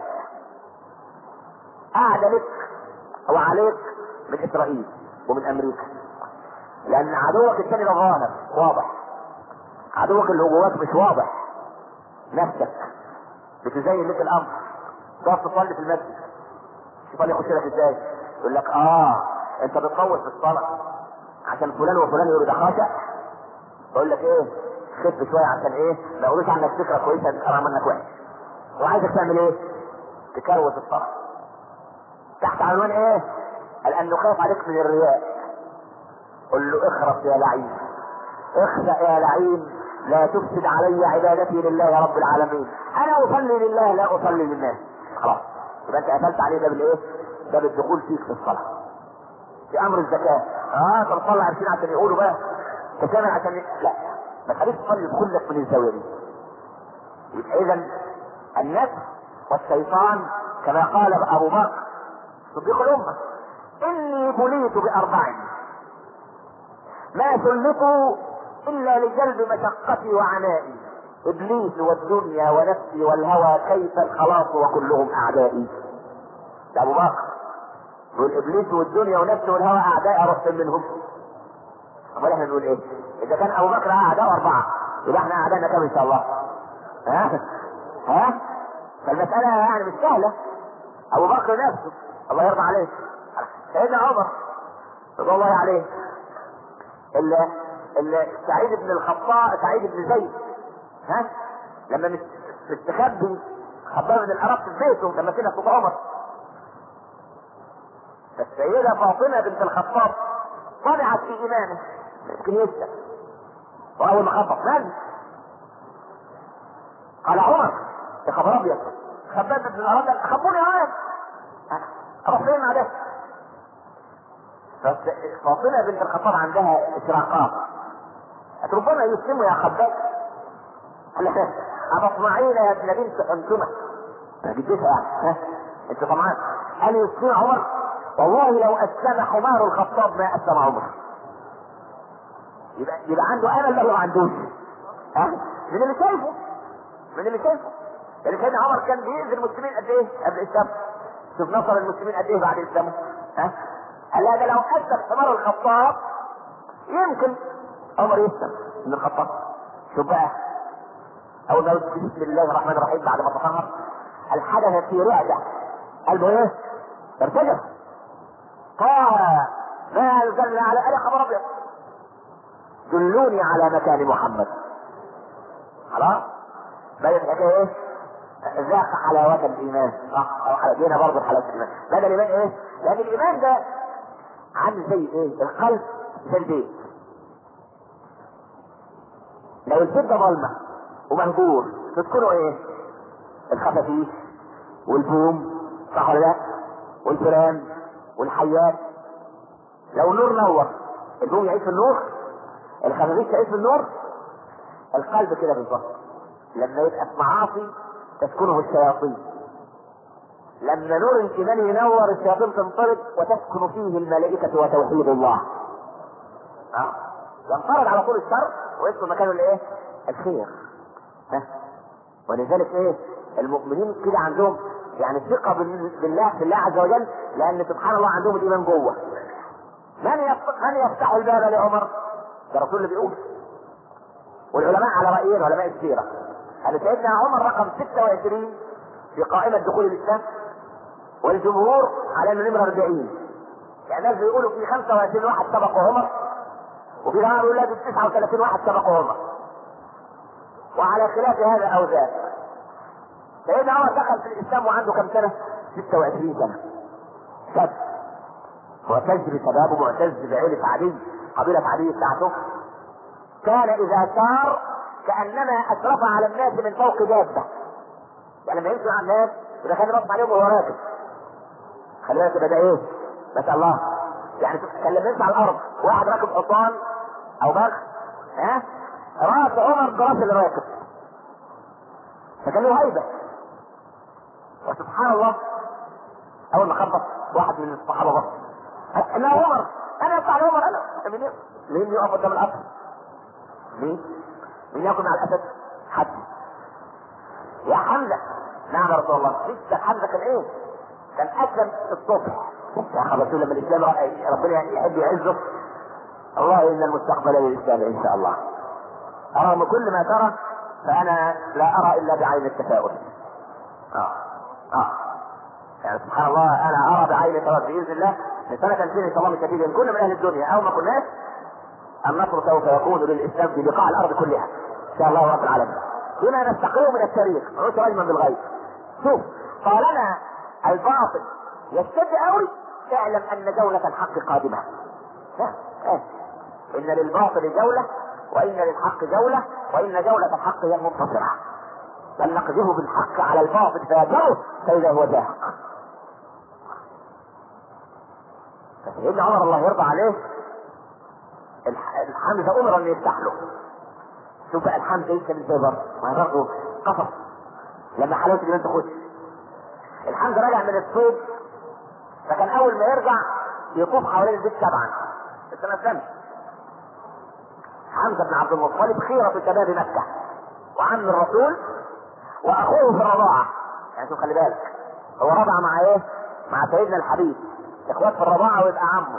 اعدى لك وعليك من اسرائيل ومن امريكا، لان عدوك الثاني ده ظاهر واضح. عدوك اللي جواك مش واضح. نفسك بتزين لك الامر. تقف تصلي في المسجد، الشيطان يخش لك ازاي؟ يقول لك انت بتطول في الصلاه عشان فلان وفلان يقولوا ده خاشع، بقول لك ايه، خف شويه عشان ايه ما يقولوش عنك فكره كويسه تقرا منك وحش. وعايزك تعمل ايه؟ تكروت الصلاه. تحت عنوان ايه؟ قال انه خايف عليك من الرياء. قل له اخرس يا لعين، اخسأ يا لعين، لا تفسد علي عبادتي لله رب العالمين، انا اصلي لله لا اصلي للناس. خلاص يبقى انت قفلت عليه باب الايه؟ باب الدخول فيك في الصلاه. في امر الزكاه طب صلى 20 عشان يقولوا بقى تكامل عشان لا، ما تخليش تصلي كلك من الزاويه دي. يبقى اذا النفس والشيطان كما قال ابو بكر صديق الامه: اني بليت باربع ما سلكوا الا لجلب مشقتي وعنائي، ابليس والدنيا ونفسي والهوى كيف الخلاص وكلهم اعدائي. ده ابو بكر يقول ابليس والدنيا ونفسي والهوى اعدائي، اروح منهم. امال احنا نقول ايه؟ اذا كان ابو بكر اعداء 4 يبقى احنا اعدائنا كام ان شاء الله؟ ها فالمساله يعني مش سهله. ابو بكر نفسه الله يرضى عليه، سيدنا عمر رضي الله عليه، سعيد بن الخطاب، سعيد بن زيد، لما مستخبي خباه من العراق في بيته لما كنا صوت عمر، فالسيدة فاطمة بنت الخطاب طمعت في ايمانه يمكن يسلم، واول ما خطب من؟ قال عمر يا خبر ابيض، خباب بن الارض خبوني عاد اروح فين مع ده؟ فاطمة بنت الخطاب عندها اشراقات، ربما يسلموا يا خباب. قال لك أتطمعين يا ابن بنت حنتمة؟ انا جدتها يعني انت طمعان ان يسلم عمر؟ والله لو اسلم حمار الخطاب ما اسلم عمر. يبقى عنده امل له ما عندوش. من اللي شايفه يعني سيدنا عمر كان بيأذي المسلمين قد ايه قبل الاسلام؟ شوف نصر المسلمين قد ايه بعد الاسلام. قال هذا لو اسلم حمار الخطاب يمكن عمر يسلم من الخطاب. شوف بقى اول ما يقول بسم الله الرحمن الرحيم بعد ما تطهر الحدث في رعدة قلبه ايه؟ ارتجف. طه ما انزلنا على اله خبر ابيض دلوني على مكان محمد. خلاص بدأت الحكايه ايه؟ ذاق حلاوة الايمان. صح جينا برضه حلاوة الايمان. بدأ الايمان ايه؟ لان الايمان ده عامل زي ايه؟ القلب زي البيت. لو البيت ده ظلمه ومهجور تذكروا ايه؟ الخفافيش والبوم، صح ولا لا؟ والفيران والحيات. لو النور نور البوم يعيش في النور، الخفافيش يعيش في النور. القلب كده بالظبط لما يبقى في معاصي تسكنه الشياطين، لما نور الايمان ينور الشياطين تنطرد وتسكن فيه الملائكه وتوحيد الله. ينطرد على طول الشر ويدخل مكانه الايه؟ الخير. ولذلك ايه المؤمنين كده عندهم يعني ثقه بالله في الله عز وجل، لان سبحان الله عندهم الايمان جوه. من يفتح الباب لعمر؟ ده الرسول اللي بيقول. والعلماء على رايين علماء السيره ان سيدنا عمر رقم 26 في قائمه دخول الاسلام، والجمهور على انه نمره 40. يعني الناس بيقولوا في 25 واحد سبقوا عمر، وفي جماعه بيقول لا 39 واحد سبقوا عمر. وعلى خلاف هذا او ذاك سيدنا عمر دخل في الاسلام وعنده كم سنه؟ 26 سنه. شاب معتز بشبابه، معتز بعيلة عدي، قبيلة عدي بتاعته. كان اذا سار كانما اشرف على الناس من فوق دابه. يعني لما يمشي مع الناس يبقى كان يبص عليهم وهو راكب. خلي بالك ده ايه؟ ما شاء الله. يعني كان لما يمشي على الارض واحد راكب حصان او بغل راس عمر براس اللي راكب، فكان له هيبه. وسبحان الله اول ما خبط واحد من الصحابه بص انا عمر، انا اطلع عمر، انا مين يقف قدام القصر؟ مين ياكل مع الاسد؟ حد. يا حمزه. نعم يا رسول الله. لسه حمزه كان ايه؟ كان اسلم الصبح. يا خبرتوا لما الاسلام ربنا يحب يعزه. الله ان المستقبل للاسلام ان شاء الله. رغم كل ما ترى فانا لا ارى الا بعين التفاؤل. يعني سبحان الله انا ارى بعين التفاؤل باذن الله في سنه 2000 ان شاء الله مش كثير ان كنا من اهل الدنيا او ما كناش النصر سوف يكون للاسلام في بقاع الارض كلها ان شاء الله رب العالمين. بما نستقيه من التاريخ نعيش رجما بالغيب. شوف، طالما الباطل يشتد قوي اعلم ان جولة الحق قادمة. ان للباطل جولة وان للحق جولة وان جولة الحق هي المنتصرة. بل نقذفه بالحق على الباطل فيجره فاذا هو زاهق. فسيدنا عمر الله يرضى عليه الحمزة امر ان يفتح له. شوف بقى الحمزة يمكن ازاي برضه قصص لما حلاوة اليمين تخش. الحمزة راجع من الصيد، فكان اول ما يرجع يطوف حوالين البيت سبعا بس ما اسلمش. حمزة بن عبد المطلب خيرة شباب مكة وعم الرسول واخوه في الرضاعة. يعني شوف خلي بالك، هو رضع مع ايه؟ مع سيدنا الحبيب، اخوات في الرضاعة ويبقى عمه.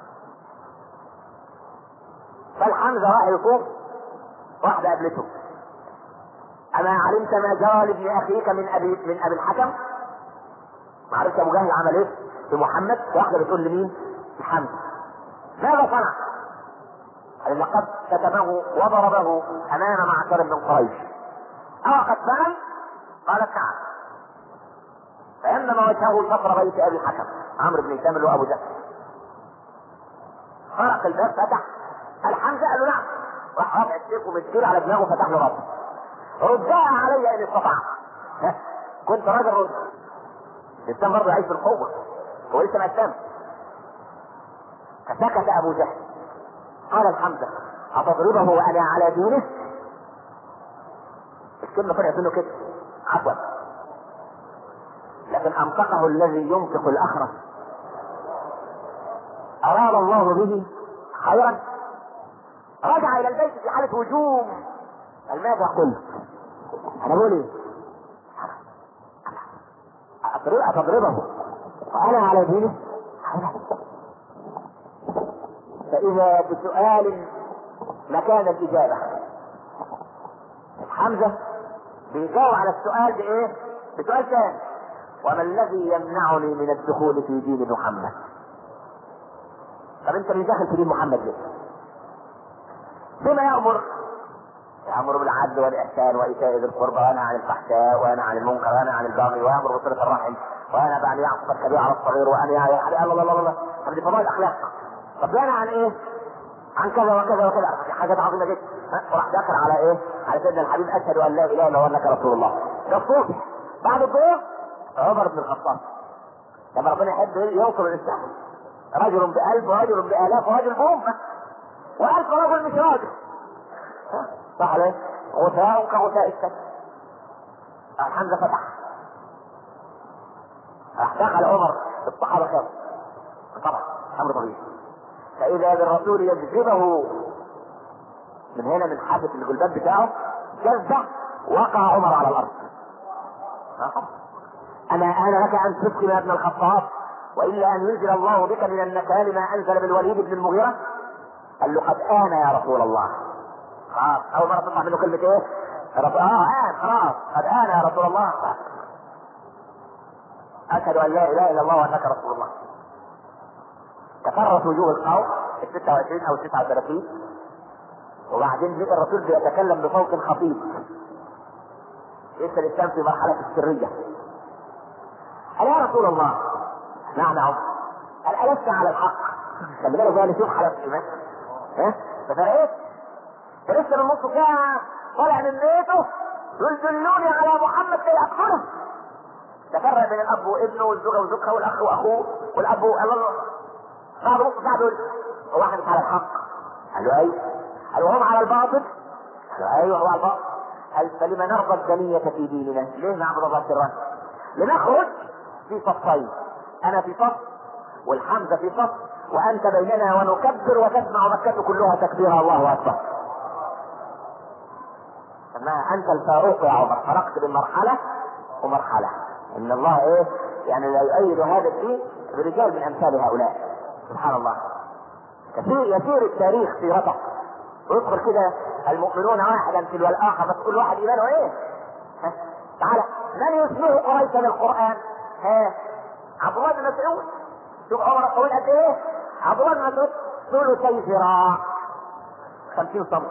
فالحمزة راح يطوف، واحدة قابلته: اما علمت ما جرى لابن اخيك من ابي الحكم؟ ما عرفت ابو جهل عمل ايه في محمد؟ واحدة بتقول لمين؟ لحمزة. ماذا صنع؟ قال: لقد شتمه وضربه امام معشر من قريش. قد فهم؟ قالت: نعم. فانما وجهه شطر بيت ابي الحكم عمرو بن هشام وابو جهل. خرق الباب، فتح. الحمزة قال له: نعم. راح رافع السيف ومسكير على دماغه وفتح له راسه. ردها علي ان استطعت. كنت راجل رد. الانسان برضه يعيش بالقوه، هو لسه ما اسلمش. فسكت ابو جهل. قال الحمزة: أتضربه وأنا على دينه؟ الكلمة طلعت منه كده عفوا، لكن أنطقه الذي ينطق الأخرس. أراد الله به خيرا. رجع إلى البيت في حالة هجوم. قال: ماذا قلت؟ أنا بقول إيه؟ أتضربه وأنا على دينه؟ فإذا بسؤال مكان الإجابة. حمزة بيجاوب على السؤال بإيه؟ بسؤال ثاني: وما الذي يمنعني من الدخول في دين محمد؟ طب أنت مش داخل في دين محمد ليه؟ بما يأمر بالعدل والإحسان وإيتاء ذي القربى وينهى عن الفحشاء وينهى عن المنكر وينهى عن البغي ويأمر بصلة الرحم وينهى بأن يعصب الكبير على الصغير وأن يا الله طب دي فضائل الأخلاق. طب ينهى عن إيه؟ عن كذا وكذا وكذا، حاجات عظيمة جدا. وراح داخل على إيه؟ على سيدنا الحبيب: أشهد أن لا إله إلا الله وأنك رسول الله. ده الصبح. بعد الظهر عمر بن الخطاب لما ربنا يحب يوصل الإسلام، رجل ب1000 ورجل ب1000 ورجل بأمة، و1000 رجل مش راجل. صح ليه؟ غثاء كغثاء السد. حمزة فتح، راح دخل عمر الصحابة خير طبعا امر طبيعي. فاذا بالرسول يجذبه من هنا من حافة الجلباب بتاعه جذبه، وقع عمر على الارض. انا لك ان تسكن يا ابن الخطاب والا ان ينزل الله بك من النكال ما انزل بالوليد بن المغيرة. قال له: قد آن يا رسول الله. خلاص اول مرة تطلع منه كلمة ايه؟ خلاص قد آن يا رسول الله. أشهد أن لا إله إلا الله وأنك رسول الله. تفرت وجوه القوم 26 أو 39، وبعدين لقى الرسول بيتكلم بصوت خفيف. لسه الإسلام في مرحلة السرية. قال: يا رسول الله. نعم يا عمر. قال: ألست على الحق؟ خلي بالك بقى نشوف حالة الإيمان. ففرقت لسه من نص ساعة طالع من بيته يقول: دلوني على محمد كي أقتله. تفرق بين الاب وابنه والزوجه وزوجها والاخ واخوه والاب الله. بعد نص ساعه دول هو احنا مش على الحق؟ قال له: ايوه. قال: وهم على الباطل؟ قال له: ايوه هو على الباطل. قال: فلما نرضى الدنية في ديننا؟ ليه نعبد الله سرا؟ لنخرج في صفين، انا في صف والحمزه في صف وانت بيننا ونكبر وتسمع مكة كلها تكبيرها الله اكبر. انت الفاروق يا عمر، فرقت بين مرحله ومرحله. ان الله ايه يعني لا يؤيد هذا الدين برجال من امثال هؤلاء. سبحان الله. كثير يسير التاريخ سيرته ويدخل كده المؤمنون واحدا تلو الاخر، بس كل واحد ايمانه ايه؟ تعالى من يسمعه قريشا للقران؟ عبد الله بن مسعود. شوف عمر الطويل قد ايه؟ عبد الله بن مسعود ثلثي ذراع 50 سم.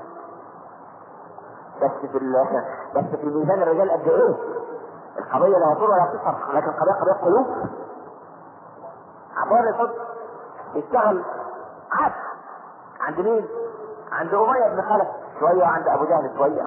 بس في ميزان الرجال قد ايه؟ القضيه لا يطول ولا تصرف، لكن قضيه قلوب. عبارة الحب يشتغل عبد عند مين؟ عند أمية بن خلف شوية وعند أبو جهل شوية.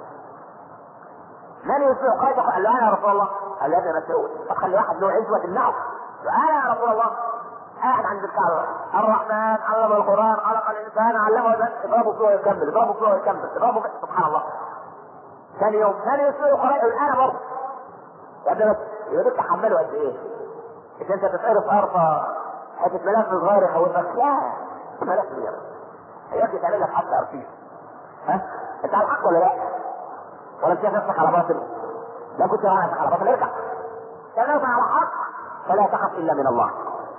من يسمع قائد؟ قال له أنا يا رسول الله. قال له يا ابن مسعود طب خلي واحد له عزوة تمنعه. أنا يا رسول الله قاعد عند الكعبة، الرحمن علم القرآن خلق الإنسان علمه اضربه فيه ويكمل، اضربه فيه ويكمل، اضربه فيه. سبحان الله. ثاني يوم ثاني يسمع قائد أنا برضه. يا ابن مسعود يقول تحمله قد إيه؟ إذا أنت تتعرف أرفع حتة ملف صغير يخوفك، لا ملف صغير هيجي تعمل لك حتى أرفيف. ها؟ أنت على الحق ولا لا؟ ولا أنت نفسك على باطل؟ لا كنت نفسك على باطل ارجع. كان على حق فلا تخف إلا من الله.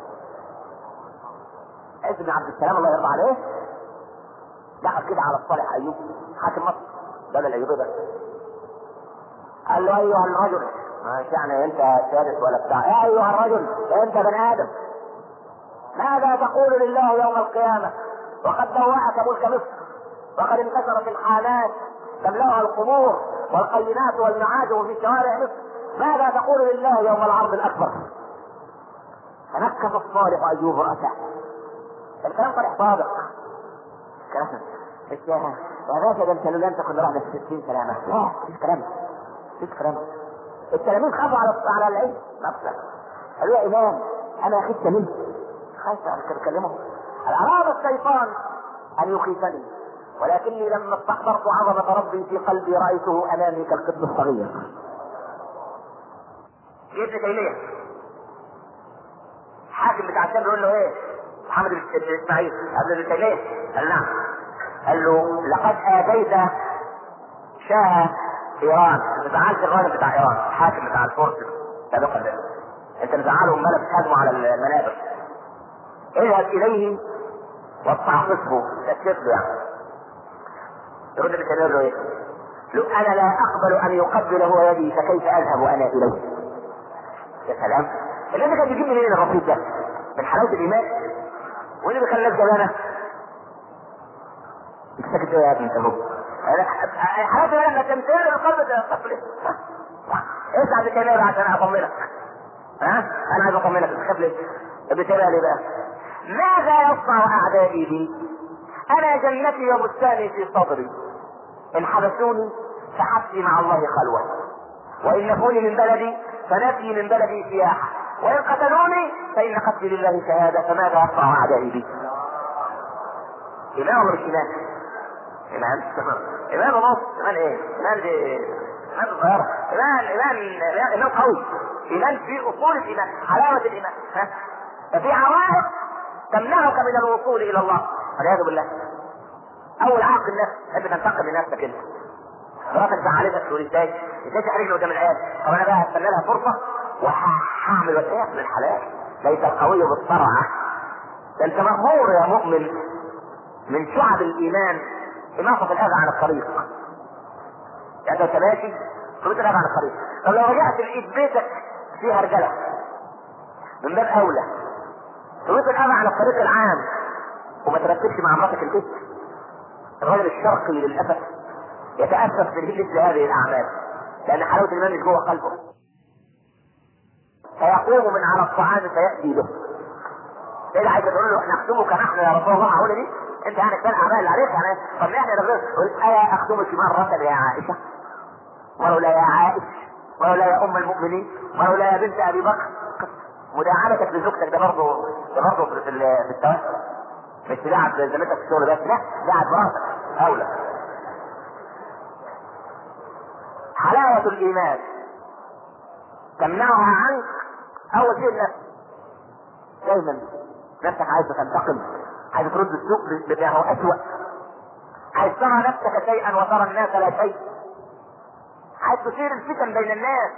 عز بن عبد السلام الله يرضى عليه دخل كده على الصالح أيوب حاكم مصر بدل الأيوبي بس. قال له أيها الرجل، مش يعني أنت سادس ولا بتاع، يا أيها الرجل أنت بني آدم، ماذا تقول لله يوم القيامة وقد دوعك ملك مصر وقد انتشرت الحالات تملأها القبور والقينات والمعادن في شوارع مصر، ماذا تقول لله يوم العرض الأكبر؟ فنكف الصالح أيوب رأسه. الكلام صالح صادق. يا باشا ده انت لولا انت كنا رحنا في 60 سلامة. لا مفيش كلام، مفيش كلام. التلاميذ خافوا على العلم نفسه. قالوا يا إمام أنا خفت منه، خايف أكلمه. أراد الشيطان أن يخيفني ولكني لما استحضرت عظمة ربي في قلبي رأيته أمامي كالقطن الصغير. ابن تيمية حاكم بتاع الشام بيقول له ايه؟ محمد بن اسماعيل ابن تيمية قال نعم. قال له لقد آتيت شاه ايران، زعلت الراجل بتاع ايران الحاكم بتاع الفرس سابقا ده، انت مزعله امال بتهاجمه على المنابر. اذهب اليه واستعطفه تكتب له يعني. يرد بكلمه له ايه؟ لو انا لا اقبل ان يقبل هو يدي فكيف اذهب انا اليه؟ يا سلام. اللي كان بيجيب منين الرصيد ده؟ من حلاوه الايمان. واللي بيخلي الناس جبانه انت ساكت ايه يا ابني انت هو؟ حلاوه الايمان انك تمتلئ القلب ده طفل. اسعد بكلمه عشان اطمنك. ها؟ انا عايز اطمنك تخاف ليه؟ بتبقى لي بقى ماذا يصنع اعدائي بي؟ انا جنتي وبستاني في صدري، ان حبسوني فحبسي مع الله خلوه، وان نفوني من بلدي فنفي من بلدي سياحه، وان قتلوني فان قتلي لله شهاده، فماذا يصنع اعدائي بي؟ ايمان ولا مش ايمان؟ ايمان ونص. ايمان ايه؟ ايمان صغيره. ايمان قوي. ايمان في اصول الايمان، حلاوه الايمان. ها؟ ففي عوائق تمنعك من الوصول الى الله والعياذ بالله. اول عائق النفس، انت تنتقم لنفسك انت. مراتك زعلتك تقول ازاي تحرجني قدام العيال؟ طب انا بقى هستنى لها فرصه وهعمل وسائل من الحلال. ليس القوي بالصرعه. ده انت مغمور يا مؤمن من شعب الايمان اماطه الاذى عن الطريق. يعني انت ماشي تريد الاذى عن الطريق. طب لو رجعت لقيت بيتك فيها رجاله من باب اولى تريد الاذى عن الطريق العام وما ترتبش مع مراتك البيت. الرجل الشرقي للاسف يتأسف من مثل هذه الأعمال لأن حلاوة الإيمان مش جوه قلبه. فيقوم من على الطعام فيأتي به. إيه عايز تقول له احنا نخدمك نحن يا رسول الله؟ معقولة دي؟ أنت يعني كفاية الأعمال اللي عليك يعني. طب احنا نغير قل ألا أخدمك مرة يا عائشة؟ ولولا يا عائشة، ولولا يا أم المؤمنين، ولولا يا بنت أبي بكر. مداعبتك لزوجتك ده برضه في التوسل. مش تلعب زميلتك في الشغل بس، لا لعب براسك أولى. حلاوة الإيمان تمنعها عنك أول شيء النفس. دايما نفسك عايزة تنتقم، عايزة ترد السوق بما هو أسوأ، عايز ترى نفسك شيئا وترى الناس لا شيء، عايز تثير الفتن بين الناس.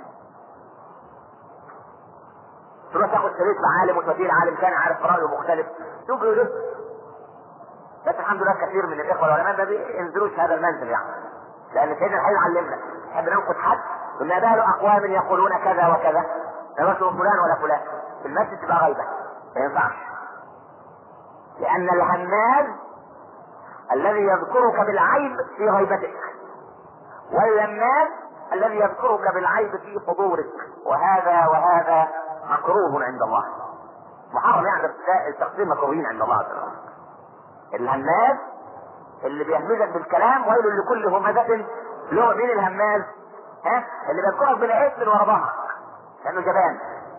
تروح تاخد شريط لعالم وتوديه لعالم كان عارف رأيه مختلف تجري له. بس الحمد لله كثير من الإخوة والعلماء ما بينزلوش هذا المنزل يعني، لأن سيدنا الحبيب علمنا نحب ننقد حد قلنا بال أقوام يقولون كذا وكذا لا فلان ولا فلان في المسجد تبقى غيبة ما ينفعش. لأن الهماز الذي يذكرك بالعيب في غيبتك، واللماس الذي يذكرك بالعيب في حضورك، وهذا مكروه عند الله، محرم يعني التقسيم مكروهين عند الله تعالى. الهماز اللي بيهمزك بالكلام ويل لكل همزة له. مين الهماز؟ اللي بيذكرك بالعيب من ورا ظهرك لانه جبان.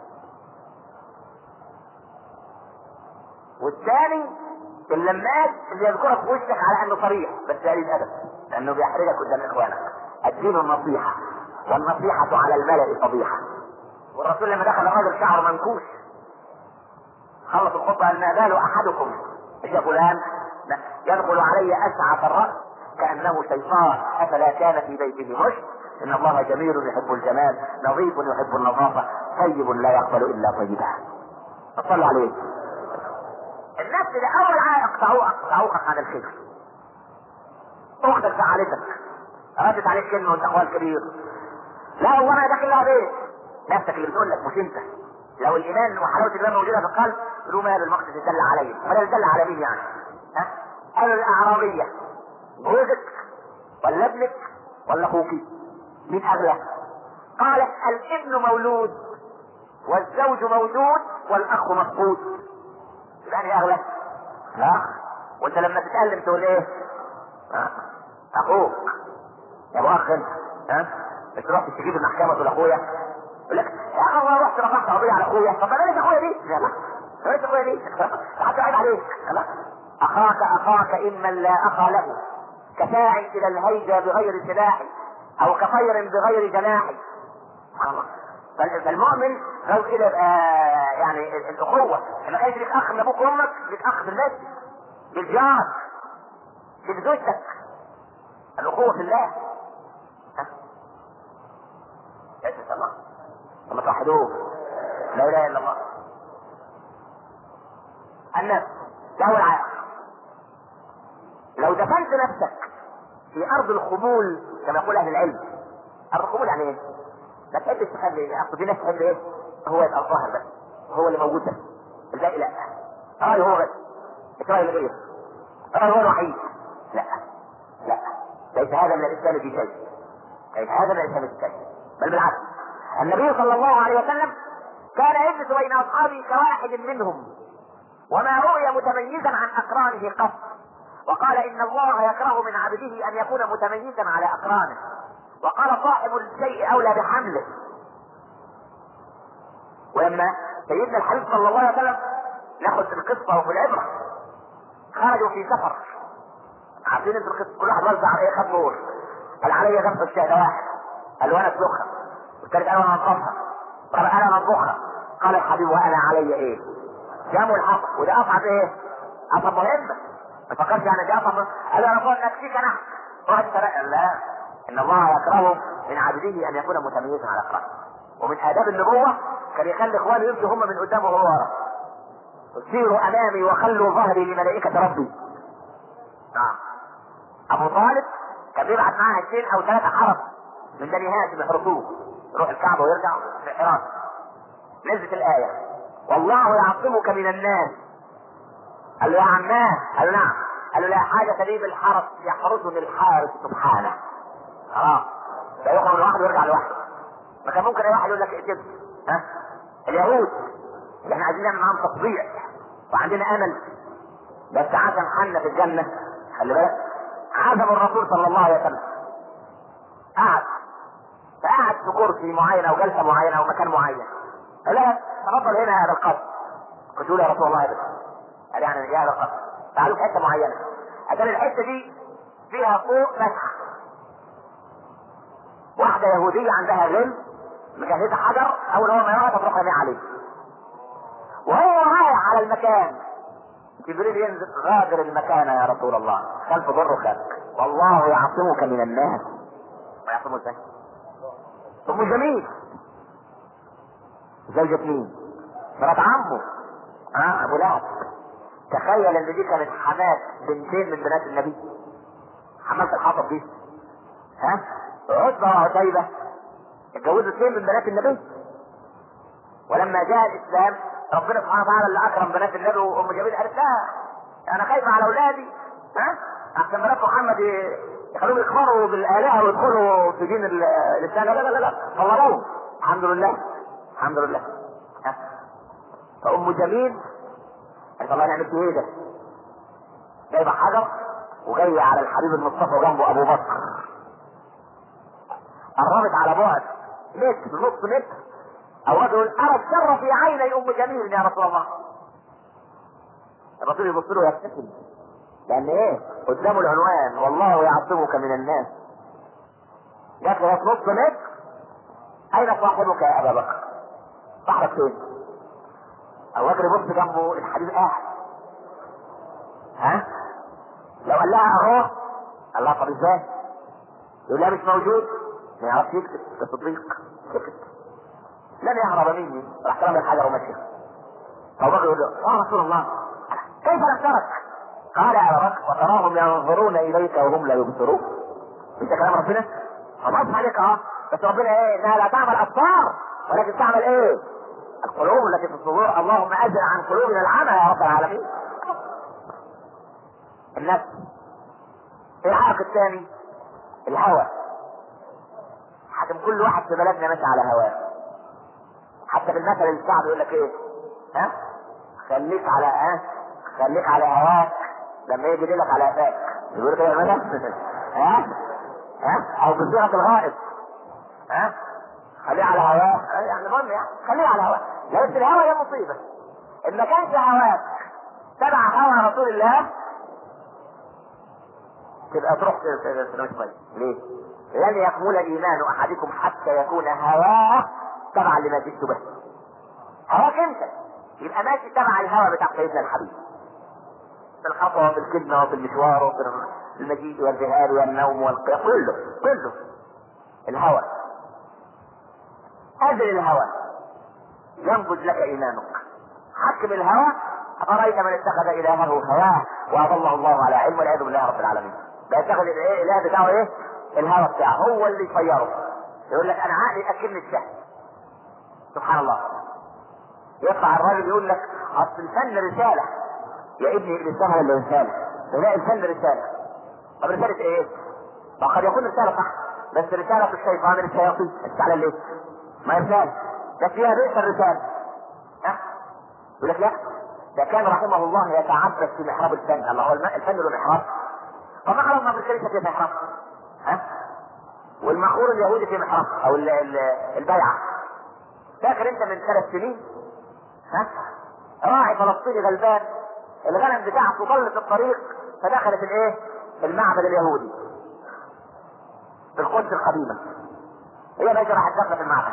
والثاني اللماس اللي يذكرك في وشك على انه صريح بس قليل ادب لانه بيحرجك قدام اخوانك. الدين النصيحة، والنصيحة على الملأ فضيحة. والرسول لما دخل الرجل شعره منكوش خلص الخطبة قال: ما بال احدكم يا فلان يدخل علي اسعف الرأس كأنه شيطان افلا كان في بيته مشت. ان الله جميل يحب الجمال، نظيف يحب النظافة، طيب لا يقبل الا طيبا. صلوا عليه. الناس اللي اول عائق تعوقك عن الخير. اختك زعلتك ردت عليك كلمه وانت اخوها الكبير، لا والله ما داخل لها بيت. نفسك اللي بتقول لك مش انت. لو الايمان وحلاوه الايمان موجوده في القلب تقول مال المقصد يدل عليا، ولا يدل على مين يعني؟ قالوا الاعرابيه جوزك ولا ابنك ولا اخوك مين اغلى؟ قالت الابن مولود والزوج موجود والاخ مفقود. يعني اغلى؟ لا. وانت لما تتكلم تقول ايه؟ اخوك يا ابو اخ انت مش تروح تجيب المحكمه تقول اخويا يقول لك يا اخي انا رحت رفعت قضيه على اخويا. طب بلاش اخويا دي، لا بلاش اخويا دي حتى عيب عليك. اخاك اما لا اخا له كساع الى الهيجه بغير سلاح او كطير بغير جناح. سبحان الله. فالمؤمن لو كده يعني الاخوه ما كانش لك اخ من ابوك وامك، لك اخ في المسجد، بالجار، بزوجتك. الاخوه في الله. يا الله لما توحدوه لا اله الا الله. النفس له العائق. لو دفنت نفسك في ارض الخمول كما يقول اهل العلم. ارض الخمول يعني ايه؟ ما تحبش تخلي اصل في ناس تحب ايه؟ هو يبقى الظاهر بس، هو اللي موجود بس، الباقي لا. رايه هو بس، مش راي الغير، رايه هو الوحيد. لا لا، ليس هذا من الاسلام في شيء، ليس هذا من الاسلام في شيء، بل بالعكس. النبي صلى الله عليه وسلم كان يجلس بين اصحابه كواحد منهم وما رؤي متميزا عن اقرانه قط، وقال ان الله يكره من عبده ان يكون متميزا على اقرانه، وقال صاحب الشيء اولى بحمله. ولما سيدنا الحبيب صلى الله عليه وسلم ناخذ القصه وفي العبره، خرجوا في سفر، عارفين انت القصه، كل واحد وزع ايه خد نور، قال علي ذبح الشهد واحد، قال وانا اسلخها، والثالث قال انا انطفها، قال انا انطخها، قال الحبيب وانا علي ايه؟ جاموا الحق. وده اصعب ايه؟ اصعب مهمه. ما فكرش يعني ده اصعب. قال انا اقول نفسيك انا واحد لا، ان الله يكره من عبده ان يكون متميزا على اقرانه. ومن اداب النبوه كان يخلي اخوانه يمشوا هم من قدامه وهو ورا. سيروا امامي وخلوا ظهري لملائكه ربي. نعم. ابو طالب كان بيبعت معاه 2 أو 3 حرس من بني هاشم يحرسوه، يروح الكعبه ويرجع في حراسه. نزلت الايه والله يعصمك من الناس. قال له يا عماه، قال له نعم، قال له لا حاجه لي بالحرس يحرسني الحارس سبحانه. لا يخرج لوحده ويرجع لوحده. ما كان ممكن اي واحد يقول لك اقتل. اليهود اللي احنا عايزين نعمل معاهم تطبيع وعندنا امل، بس عشان حنا في الجنه خلي بالك عزم الرسول صلى الله عليه وسلم، فقعد في كرسي معين او جلسه معينه او مكان معين، قال لا تفضل هنا هذا القصر. قلت له يا رسول الله قال يعني يا هذا القصر تعالوا في حته معينه، عشان الحته دي فيها فوق مسحه، واحده يهوديه عندها غل مجهزه حجر، اول هو ما يقع تروح رميه عليه، وهو رايح على المكان جبريل ينزل غادر المكان يا رسول الله، خلف ضر خلق والله يعصمك من الناس. ما يعصمه ازاي؟ ام جميل زوجة مين؟ مرات عمه ابو لهب. تخيل ان دي كانت حماة بنتين من بنات النبي، حماة الحطب دي عتبة وعتيبة اتجوزوا 2 من بنات النبي. ولما جاء الاسلام ربنا سبحانه وتعالى اللي اكرم بنات النبي، وام جميل قالت لا انا خايفه على اولادي احسن بنات محمد يخلوهم يكفروا بالالهه ويدخلوا في دين الاسلام. لا لا لا لا، طلبوهم. الحمد لله الحمد لله. فام جميل قالت الله نعمل ايه ده؟ جايبه حجر وجايه على الحبيب المصطفى جنبه ابو بكر، قربت على بعد متر نص متر، او رجل ارى الشر في عيني ام جميل يا رسول الله. الرسول يبص له يبتسم، لان ايه؟ قدامه العنوان والله يعصمك من الناس. جات له نص متر، اين صاحبك يا ابا بكر؟ صاحبك فين؟ ابو بكر يبص جنبه الحبيب قاعد. ها؟ لو قال لها اهو، قال لها طب ازاي؟ يقول لها مش موجود، ما يعرفش يكتب، ده صديق سكت. لن يهرب مني، راح رمى الحجر ومشي. ابو بكر يقول له يا رسول الله كيف لم ترك؟ قال يا ابا بكر وتراهم ينظرون اليك وهم لا يبصرون. انت كلام ربنا؟ خلاص عليك اه، بس ربنا ايه؟ انها لا تعمل ابصار ولكن تعمل ايه؟ القلوب التي في الصدور. اللهم اجر عن قلوبنا العمى يا رب العالمين. النفس. العائق الثاني الهوى. حكم كل واحد في بلدنا ماشي على هواه. حتى في المثل الشعبي يقول لك ايه؟ ها؟ خليك على هواك لما يجي لك على قفاك. يقول كده المثل؟ ها؟ او بصيغه الغائب. ها؟ خليه على هواك، يعني المهم يعني خليه على هواك. لان الهوى هي مصيبه. ان ما كانش هواك تبع هوى رسول الله تبقى تروح في كويس. ليه؟ لن يكمل ايمان احدكم حتى يكون هواه تبعا لما جئت به. هواك انت يبقى ماشي تبع الهوى بتاع سيدنا الحبيب في الخطوه وفي الكلمه وفي المشوار وفي المجيء والذهاب والنوم والقيام، كله الهوى. هذا الهوى ينبذ لك ايمانك. حكم الهوى. أفرأيت من اتخذ إلهه هواه وأضله الله على علم والعياذ بالله رب العالمين. بيتخذ الإله بتاعه إيه؟ الهوى بتاعه هو اللي يصيره. يقول لك أنا عقلي أكلني الشهد. سبحان الله. يطلع الراجل يقول لك أصل الفن رسالة. يا ابني الإنسان ولا رسالة؟ لا الفن رسالة. طب رسالة إيه؟ قد يكون رسالة صح، بس رسالة الشيطان الشياطين. الرسالة ليه؟ ما رسالة ده فيها بئس الرسالة. ها؟ يقول لك لا ده كان رحمه الله يتعبد في محراب الفن. الله هو الفن له محراب. فما خلصنا بالكنيسه في محراب. ها؟ والمخور اليهودي في محراب او البيعه. فاكر انت من 3 سنين؟ ها؟ راعي فلسطيني غلبان الغنم بتاعته ضلت الطريق فدخلت الايه؟ المعبد اليهودي في القدس القديمه. هي بقى راحت داخله في المعبد.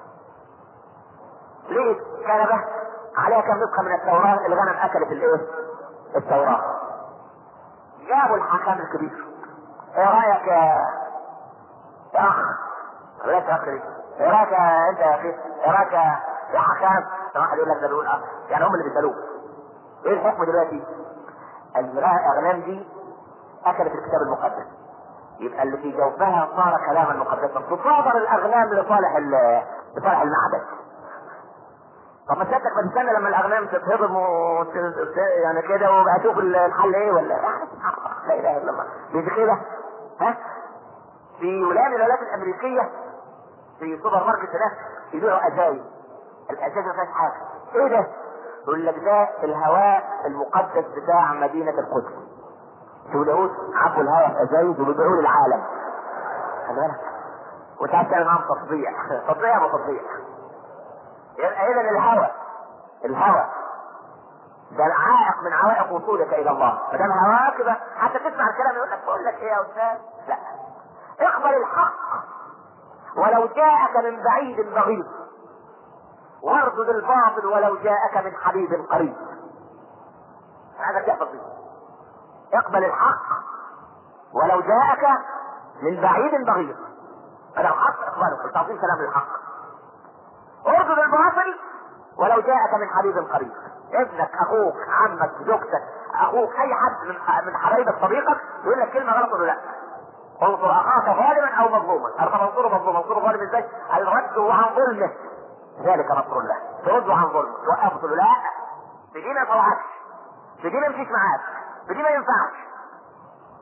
ليه؟ كنبه عليها كم نسخة من التوراة. الغنم اكلت الايه؟ التوراة. جابوا الحكام الكبير. ايه رايك يا اخ؟ بلاش يا اخ ليه؟ ايه رايك انت يا اخي؟ ايه رايك يا حكام؟ واحد يقول لك ده بيقول يعني هم اللي بيسالوه. ايه الحكم دلوقتي؟ الاغنام دي اكلت الكتاب المقدس، يبقى اللي في جوفها صار كلاما مقدسا. تصادر الاغنام لصالح المعبد. طب ما سيادتك ما تستنى لما الاغنام تتهضم يعني كده وبقى اشوف الحل ايه ولا لا اله الا الله. مش كده؟ ها؟ في ولاية من الولايات الامريكيه في سوبر ماركت هناك يبيعوا ازايز. الازايز ما فيهاش حاجه. ايه ده؟ يقول لك ده الهواء المقدس بتاع مدينه القدس. شوف اليهود عبوا الهواء في ازايز وبيبيعوه للعالم. خلي بالك. وانت عايز تعمل معاهم تطبيع. تطبيع وتطبيع. يبقى اذا الهوى ده العائق من عوائق وصولك الى الله. ما دام هواك بقى حتى تسمع الكلام يقول لك بقول لك ايه يا استاذ؟ لا، اقبل الحق ولو جاءك من بعيد بغيض، واردد الباطل ولو جاءك من حبيب قريب. هذا تحفظ فيه. اقبل الحق ولو جاءك من بعيد بغيض. هذا الحق اقبله وتعطيه كلام الحق. اردد الباطل ولو جاءك من حبيب قريب. ابنك، اخوك، عمك، زوجتك، اخوك، اي حد من حبايبك صديقك يقول لك كلمه غلط ولا لا؟ انصر اخاك ظالما او مظلوما. ارفع انصره مظلوم. انصره ظالم ازاي؟ الرد عن ظلمه ذلك نصر الله. ترد عن ظلمه توقفه له لا بدي ما ينفعكش، بدي ما يمشيش معاك، بدي ما ينفعش.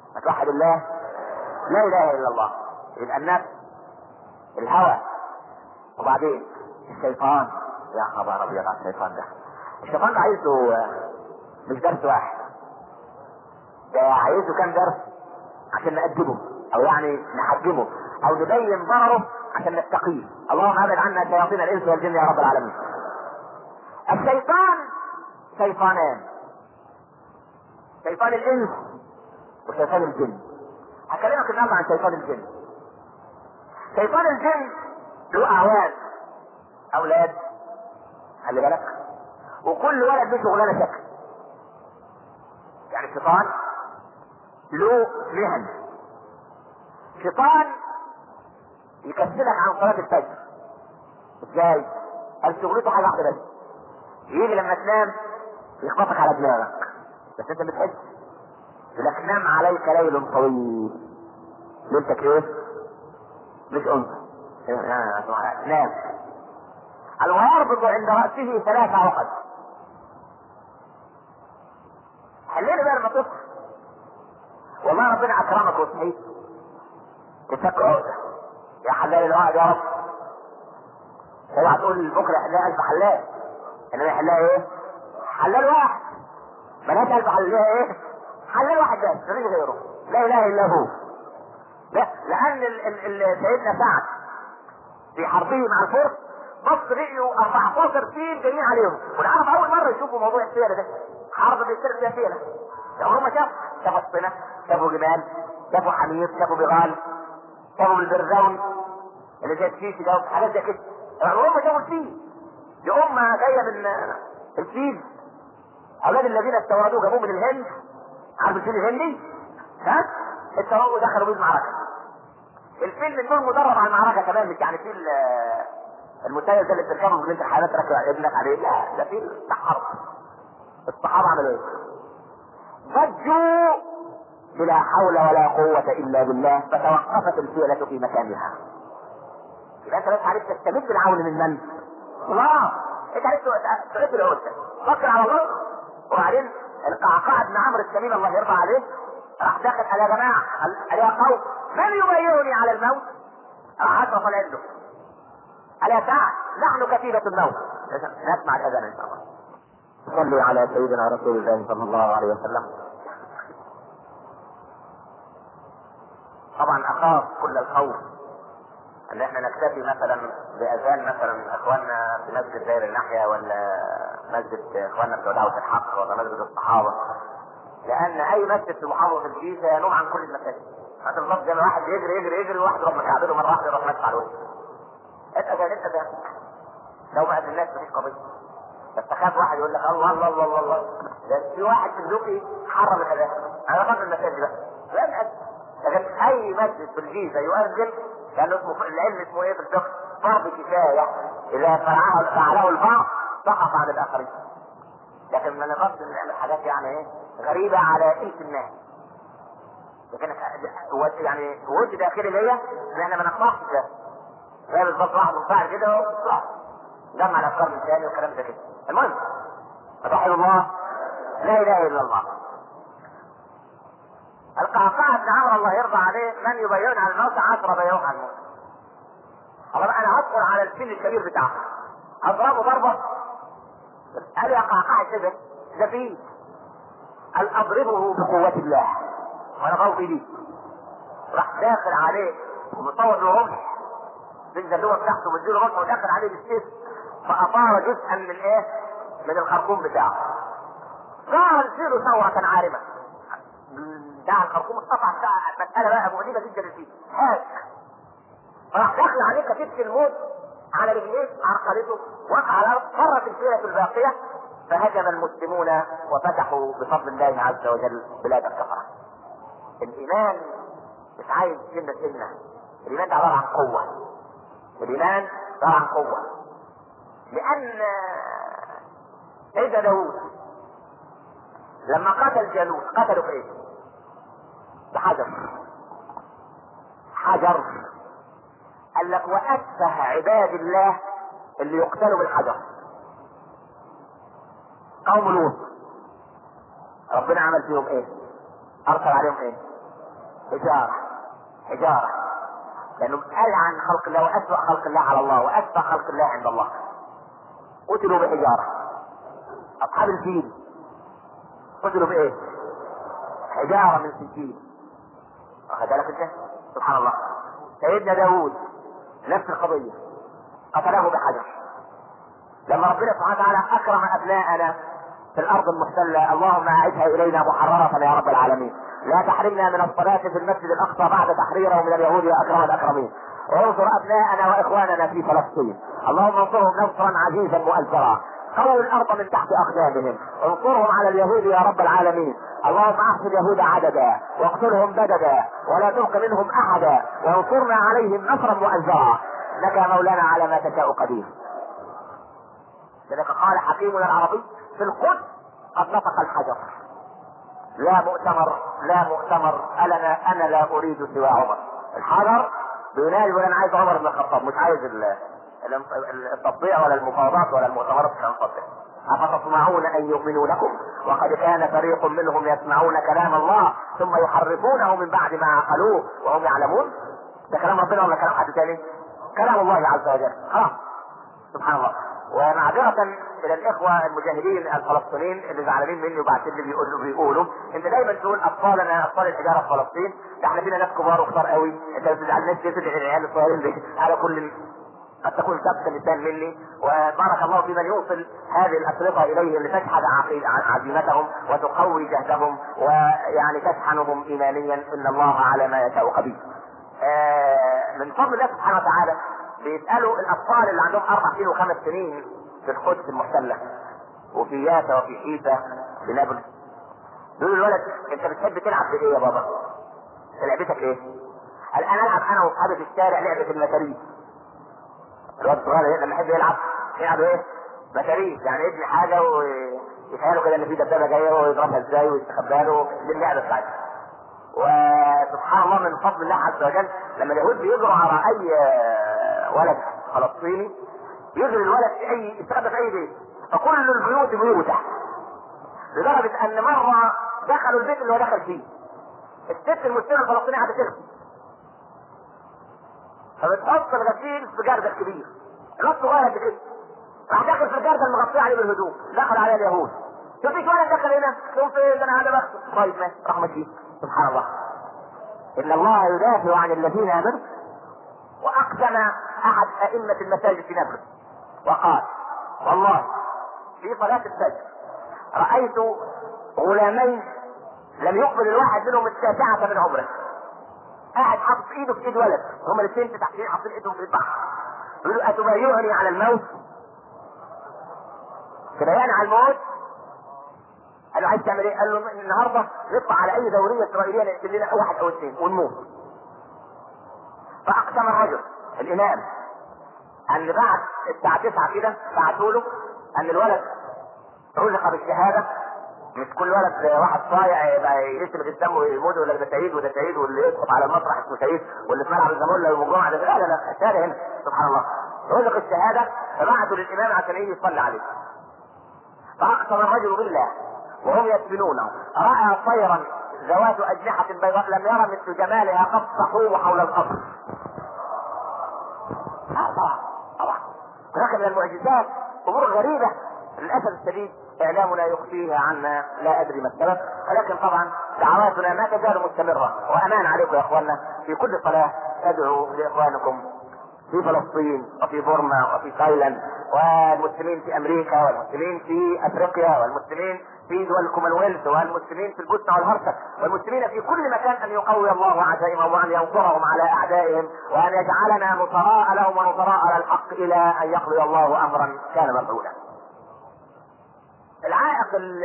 توحد الله، لا اله الا الله. يبقى النفس، الهوى، وبعدين الشيطان. يا خبر ابيض على الشيطان ده. الشيطان ده عايزه مش درس واحد، ده عايزه كام درس عشان نأدبه، او يعني نحجمه، او نبين ضرره عشان نتقيه. اللهم ابعد عنا شياطين الانس والجن يا رب العالمين. الشيطان شيطانان، شيطان الانس وشيطان الجن. هكلمك النهارده عن شيطان الجن. شيطان الجن له اعوان، اولاد، خلي بالك، وكل ولد له شغلانه شكل. يعني الشيطان له مهن. شيطان يكسلك عن صلاه الفجر. ازاي؟ قال شغلته حاجه واحده بس، يجي لما تنام يخبطك على دماغك، بس انت بتحس. يقول لك نام عليك ليل طويل. ليلتك ايه؟ مش انثى. نام. قال ويربط عند راسه 3 عقد. حليني بقى لما تصحى والله ربنا اكرمك وصحيت تفك عقده، يا حلال العقد يا رب. اوعى تقول بكره يحلها 1000 حلال، انما يحلها ايه؟ حلال واحد. ملهاش 1000 حلال، ايه؟ حلال واحد بس، مفيش غيره، لا اله الا هو. لا، لان سيدنا سعد في حربه مع الفرس بص لقيوا 14 فيل جايين عليهم، والعرب اول مره يشوفوا موضوع السيره ده. حرب بيصير فيها سيره، عمرهم ما شافوا الصنة، شافوا جمال، شافوا حمير، شافوا بغال، شافوا البرزون اللي زي الفيل ده، حاجات زي كده. عمرهم ما شافوا الفيل. دي امه جايه من الفيل، اولاد الذين استوردوه جابوه من الهند. عارف الفيل الهندي؟ ها؟ استوردوه ودخلوا بيه المعركه. الفيل من دول مدرب على المعركه كمان، مش يعني فيل المسير ده اللي بتركبه في الامتحانات تركب ابنك عليه، لا ده فيل بتاع حرب. الصحابه عملوا ايه؟ ضجوا بلا حول ولا قوة الا بالله، فتوقفت الفيلة في مكانها. يبقى انت بس عرفت تستمد العون من من؟ الله. انت عرفت تعد العود، فكر على الله. وبعدين القعقاع بن عمرو التميمي الله يرضى عليه راح داخل على يا جماعه، قال يا قوم من يبايعني على الموت؟ راح عطف عنده، قال يا سعد نحن كتيبة الموت. نسمع الاذان ان شاء الله. صلوا على سيدنا رسول الله صلى الله عليه وسلم. طبعا اخاف كل الخوف ان احنا نكتفي مثلا باذان مثلا اخواننا في مسجد داير الناحيه، ولا مسجد اخواننا بتوع دعوه الحق، ولا مسجد الصحابه، لان اي مسجد في محافظه الجيزه ينوم عن كل المساجد. هذا بالضبط زي ما واحد يجري واحد يروح مكعبله مره واحده يروح ماسك على الوجه. انت لو بقت الناس مفيش قضيه، بس تخاف واحد يقول لك الله الله الله الله. ده في واحد في الدقي حرم الاذان، انا بقى المساجد بقى لكن اي مسجد في الجيزه يؤذن، لانه العلم اسمه ايه في الفقه؟ فرض كفايه، اذا فعله البعض سقط عن الاخرين. لكن ما نقصد نعمل حاجات يعني ايه غريبه على الف الناس. لكن يعني وجه داخلي ليا ان احنا ما نقطعش ده. زي بالظبط واحد منفعل كده جمع الافكار من ثاني والكلام ده كده. المهم توحد الله، لا اله الا الله. القعقاع بن عمرو الله يرضى عليه من يبايعون على الموت 10 بايعوه على الموت. خلاص انا هدخل على الفيل الكبير بتاعه اضربه ضربه. قال يا قعقاع كده ده فيل، قال اضربه بقوة الله وانا غوطي ليه. راح داخل عليه ومصور له رمح بالزلوه بتاعته ومديله رمح وداخل عليه بالسيف، فاطار جزءا من ايه؟ من الخرطوم بتاعه. ظهر الفيل ثورة عارمة بتاع الخرطوم، اتقطع مسألة بقى مؤلمة جدا للفيل. راح داخل عليه كتيبة الموت على رجليه عرقلته، وقع على الارض، فرت الفيلة الباقية، فهجم المسلمون وفتحوا بفضل الله عز وجل بلاد الكفرة. الايمان مش عايز سنة، الايمان ده عبارة عن قوة. الايمان عبارة عن قوة، لان سيدنا داوود لما قتل جالوت قتلوا بايه؟ بحجر. قال لك واتفه عباد الله اللي يقتلوا بالحجر قوم لوط. ربنا عمل فيهم ايه؟ ارسل عليهم ايه؟ حجارة لانه قال عن خلق الله واسوأ خلق الله على الله واسوأ خلق الله عند الله. قتلوا بحجارة. اصحاب الفيل قتلوا بايه؟ حجارة من سجيل. واخد بالك انت؟ سبحان الله. سيدنا داوود نفس القضية، قتله بحجر. لما ربنا سبحانه وتعالى اكرم ابناءنا في الارض المحتلة، اللهم اعدها الينا محررة يا رب العالمين. لا تحرمنا من الصلاة في المسجد الاقصى بعد تحريره من اليهود يا اكرم الاكرمين. وانصر ابناءنا واخواننا في فلسطين، اللهم انصرهم نصرا عزيزا مؤزرا. قووا الارض من تحت اقدامهم، انصرهم على اليهود يا رب العالمين. اللهم احصي اليهود عددا واقتلهم بددا ولا تبق منهم احدا وانصرنا عليهم نصرا مؤزرا. لك يا مولانا على ما تشاء قدير. لذلك قال حكيمنا العربي في القدس قد نطق الحجر. لا مؤتمر انا لا اريد سوى عمر. الحجر بينادي يقول انا عايز عمر بن الخطاب، مش عايز التطبيع ولا المفاوضات ولا المؤتمرات عشان نطبع. افتطمعون ان يؤمنوا لكم وقد كان فريق منهم يسمعون كلام الله ثم يحرفونه من بعد ما عقلوه وهم يعلمون. ده كلام ربنا ولا كلام حد تاني؟ كلام الله عز وجل. خلاص سبحان الله. ومعذرة الى الاخوة المجاهدين الفلسطينيين اللي زعلانين مني وبعتين لي بيقولوا انت دايما تقول اطفالنا اطفال الحجارة في فلسطين، ده احنا فينا ناس كبار وكتار قوي، انت ما تزعلناش تدعي العيال الصغيرين دي على كل قد تكون سبق لسان مني. وبارك الله في من يوصل هذه الاشرطة اليهم لتشحذ عزيمتهم وتقوي جهدهم ويعني تشحنهم ايمانيا. ان الله على ما يشاء قدير. من فضل الله سبحانه وتعالى بيسألوا الاطفال اللي عندهم 4 سنين و5 سنين في القدس المحتلة وفي يافا وفي حيفا في نابلس، يقولوا الولد انت بتحب تلعب بايه يا بابا؟ لعبتك ايه؟ قال انا العب انا واصحابي في الشارع لعبة المتاريس. الواد الصغير لما يحب يلعب ايه؟ متاريس، يعني يبني حاجة ويتخيلوا كده ان في دبابة جاية ويضربها ازاي ويستخبى له. دي اللعبة بتاعتها. وسبحان الله من فضل الله عز وجل لما اليهود بيجروا على اي ولد فلسطيني يجري الولد في اي يستخبى في اي بيت، فكل البيوت بيوته، لدرجة ان مرة دخلوا البيت اللي هو دخل فيه الست المسلمة الفلسطينية قاعدة تغسل، فبتحط الغسيل في جردل كبير، الواد صغير قد كده، راح داخل في الجردل المغطية عليه بالهدوم، دخل عليه اليهود، شوف فيش ولد دخل هنا، شوف فين انا قاعد بغسل، طيب ماشي، راح ماشي. سبحان الله. ان الله يدافع عن الذين امنوا. واقسم احد ائمة المساجد في نابلس وقال والله في صلاة الفجر رأيت غلامين لم يقبل الواحد منهم 9 من عمره، قاعد حاطط ايده في ايد ولد، هما الاثنين تحتين حاطين ايدهم في ايد بعض، يقولوا اتبايعني على الموت؟ تبايعني على الموت؟ قال له عايز تعمل ايه؟ قال له النهارده نطلع على اي دوريه اسرائيليه نقتل لنا 1 أو 2 ونموت. فاقسم الرجل الامام ان بعد الساعه 9 كده بعتوا له ان الولد رزق بالشهاده. مش كل ولد واحد صايع يبقى يرسم الدم ويموت ولا ده شهيد وده شهيد واللي يسقط على المسرح اسمه شهيد واللي في ملعب الزمالة يوم الجمعه ده لا الشهاده هنا. سبحان الله. رزق الشهاده فبعتوا للامام عشان يجي يصلي عليه. فاقسم الرجل بالله وهم يسبنونه راى طيرا ذوات اجنحه بيضاء لم يرى مثل جمالها قد صحوه حول القبر. طبعا هناك من المعجزات امور غريبه للاسف الشديد اعلامنا يخفيها عنا، لا ادري ما السبب، ولكن طبعا دعواتنا ما تزال مستمره. وامان عليكم يا اخواننا في كل صلاه تدعوا لاخوانكم في فلسطين وفي بورما وفي تايلاند والمسلمين في امريكا والمسلمين في افريقيا والمسلمين في دول الكومنولث والمسلمين في البوسنه والهرسك والمسلمين في كل مكان ان يقوي الله عزائمهم وان ينصرهم على اعدائهم وان يجعلنا نصراء لهم ونصراء على الحق الى ان يقضي الله امرا كان مفعولا. العائق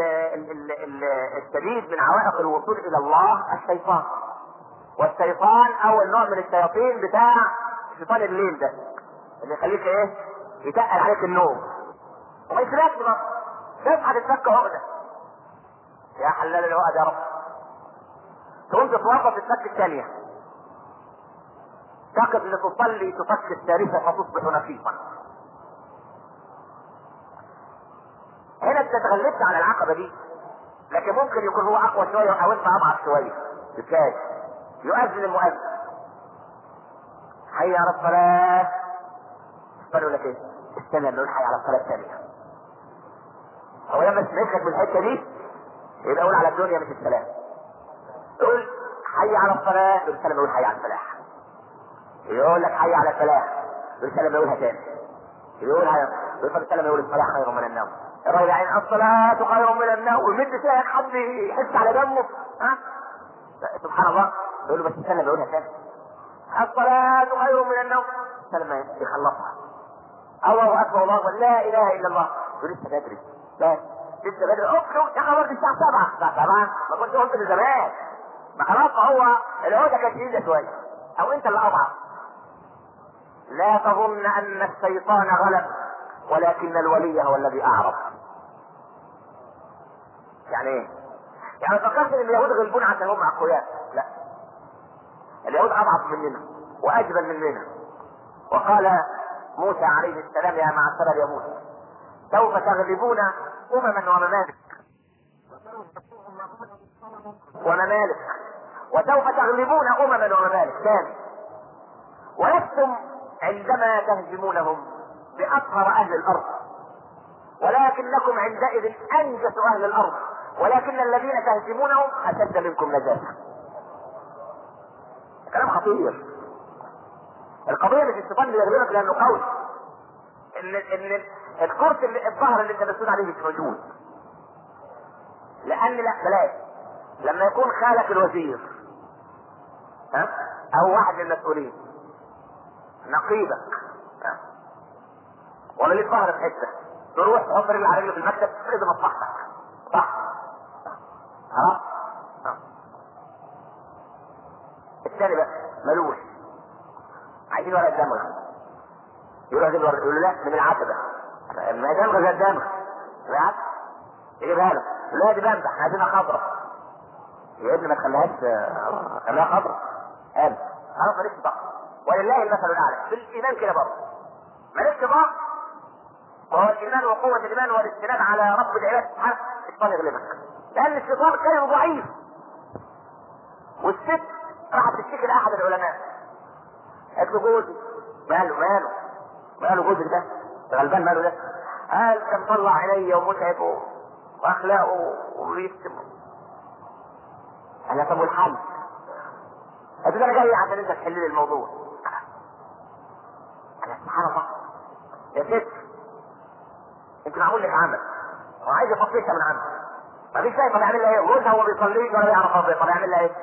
الشديد من عوائق الوصول الى الله الشيطان. والشيطان اول نوع من الشياطين بتاع شيطان الليل ده اللي يخليك ايه؟ يتقل عليك النوم وما يسيبكش بقى تصحى تتفك عقده. يا حلال العقد يا رب. تقوم تتوضا تتفك الثانيه، تقف لتصلي تفك الثالثه فتصبح نفيسا. هنا انت تغلبت على العقبه دي، لكن ممكن يكون هو اقوى شويه او انت اضعف شويه. ازاي؟ يؤذن المؤذن حي على الصلاة، يقول لك ايه؟ استنى نقول حي على الصلاة الثانية. هو لما تمسك بالحتة دي يبقى اقول على الدنيا مش السلام. تقول حي على الصلاة يقول سلام يقول حي على الفلاح. يقول لك حي على الفلاح يقول سلام يقولها تاني. يقول سلام يقول الصلاة خير من النوم. الراجل يعني الصلاة خير من النوم ويمد فيها حد يحس على دمه. ها؟ سبحان الله. يقول له بس سلام يقولها تاني. الصلاة خير من النوم. سلام يخلصها. الله اكبر الله لا اله الا الله. يقول لسه بدري. لا لسه بدري. اخرج يا خبر دي الساعة 7. الساعة 7 ما كنتش قلت من زمان. ما خلاص هو العودة كانت جديدة شوية او انت اللي اضعف. لا تظن ان الشيطان غلب ولكن الولي هو الذي اعرض. يعني ايه؟ يعني فكرت ان اليهود غلبون عشان هم اقوياء. لا، اليهود اضعف مننا واجبل مننا. وقال موسى عليه السلام يا معشر اليهود سوف تغلبون وممالك وسوف تغلبون وممالك ثاني، ولستم عندما تهزمونهم بأطهر أهل الأرض ولكنكم عندئذ أنجس أهل الأرض ولكن الذين تهزمونهم أشد منكم نجاسة. كلام خطير. القضية مش الشيطان اللي يغلبك لأنه قوي. إن الكرسي اللي الظهر اللي أنت مسؤول عليه مش موجود. لأن لا بلاش لما يكون خالك الوزير ها أو واحد من المسؤولين نقيبك ولا ليك ظهر في حته تروح تحط رجل على رجل في المكتب تفرد مصلحتك صح؟ ها؟ الثاني بقى ملوش عايزين ورقه دمغ يروح يجيب ورقه يقول له لا من العتبه ما دمغ زي الدمغ العتبه يجيبها له لا دي بامبح احنا عايزينها خضراء يا ابني ما تخليهاش خليها خضراء قال خلاص مالكش بقى ولله المثل الاعلى. في الايمان كده برضه مالكش بقى وهو الايمان وقوه الايمان والاستناد على رب العباد سبحانه. الشيطان يغلبك لان الشيطان كان ضعيف. والست راحت تشتكي لاحد العلماء قالت له جوزي ماله جوزك ده غلبان ماله ده؟ قال كان طلع عينيا ومتعب واخلاقه ويشتم. قال طب والحل؟ قلت له انا جاي عشان انت تحل لي الموضوع. انا سبحان الله يا ست انت معمول لك عمل وعايز يفصلها من عمل مفيش شيء. طب يعمل لها ايه؟ جوزها هو بيصليش ولا بيعرف ربنا طب يعمل لها ايه؟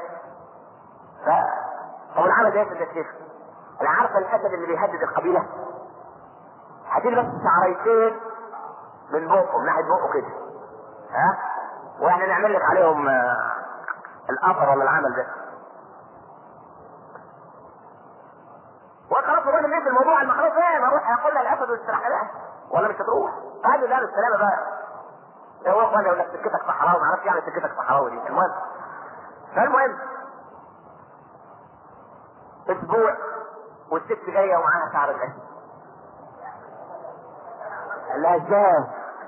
طب العمل ده يا شيخ انا عارفه الاسد اللي بيهدد القبيله هديل بس شعريتين من بقه من ناحيه بقه كده ها واحنا نعمل لك عليهم الاثر ولا العمل ده. وخلاص الراجل ليه في الموضوع ما خلاص ايه نروح هياخد لها الاسد واستراحه لها ولا مش هتروح؟ قال له لا بالسلامه بقى ده هو قال لك سكتك صحراوي ما اعرفش يعني سكتك صحراوي دي. المهم فالمهم اسبوع والست جايه ومعاها شعر الاسد. قال لها ازاي؟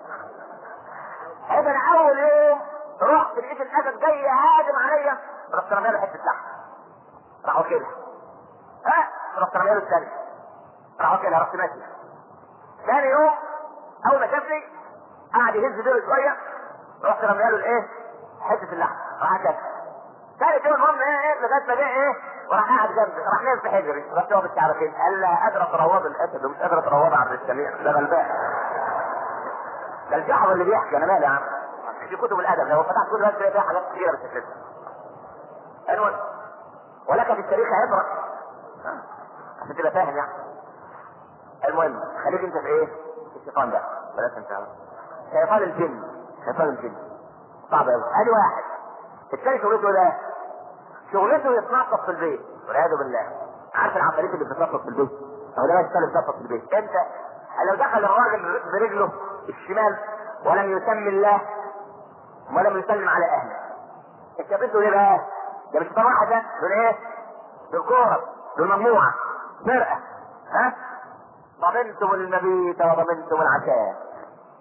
انا اول يوم رحت لقيت الاسد جاي هاجم عليا رحت رميها له حته لحم راحوا كده رحت رميها له الثاني راحوا كده رحت ماشي. ثاني يوم اول ما شافني قعد يهز بيه شويه رحت رميها له الايه؟ حته اللحم راح كده. ثالث يوم المهم ايه لغايه ما جه ايه وراح قاعد جنبي راح نام في حجري رحت هو بالشعر كده قال لا قادره تروض الاسد ومش قادره تروض عبد السميع ده غلبان. ده الجحر اللي بيحكي انا مالي يا عم في كتب الادب لو فتحت كل هذه فيها حاجات كثيره بس كده. المهم ولك في التاريخ عبره عشان تبقى فاهم يعني. المهم خليك انت في ايه؟ في الشيطان ده بلاش انت شيطان الجن صعب قوي. ادي واحد. الثاني شغلته ده شغلته يتنطط في البيت والعياذ بالله. عارف العفاريت اللي بتتنطط في البيت؟ هو ده بيشتغل يتنطط في البيت. انت لو دخل الراجل برجله الشمال ولم يسمي الله ولم يسلم على اهله انت بده ايه بقى؟ ده مش صراحه ده دول ايه؟ دول كوره دول مجموعه فرقه ها؟ ضمنتم المبيت وضمنتم العشاء.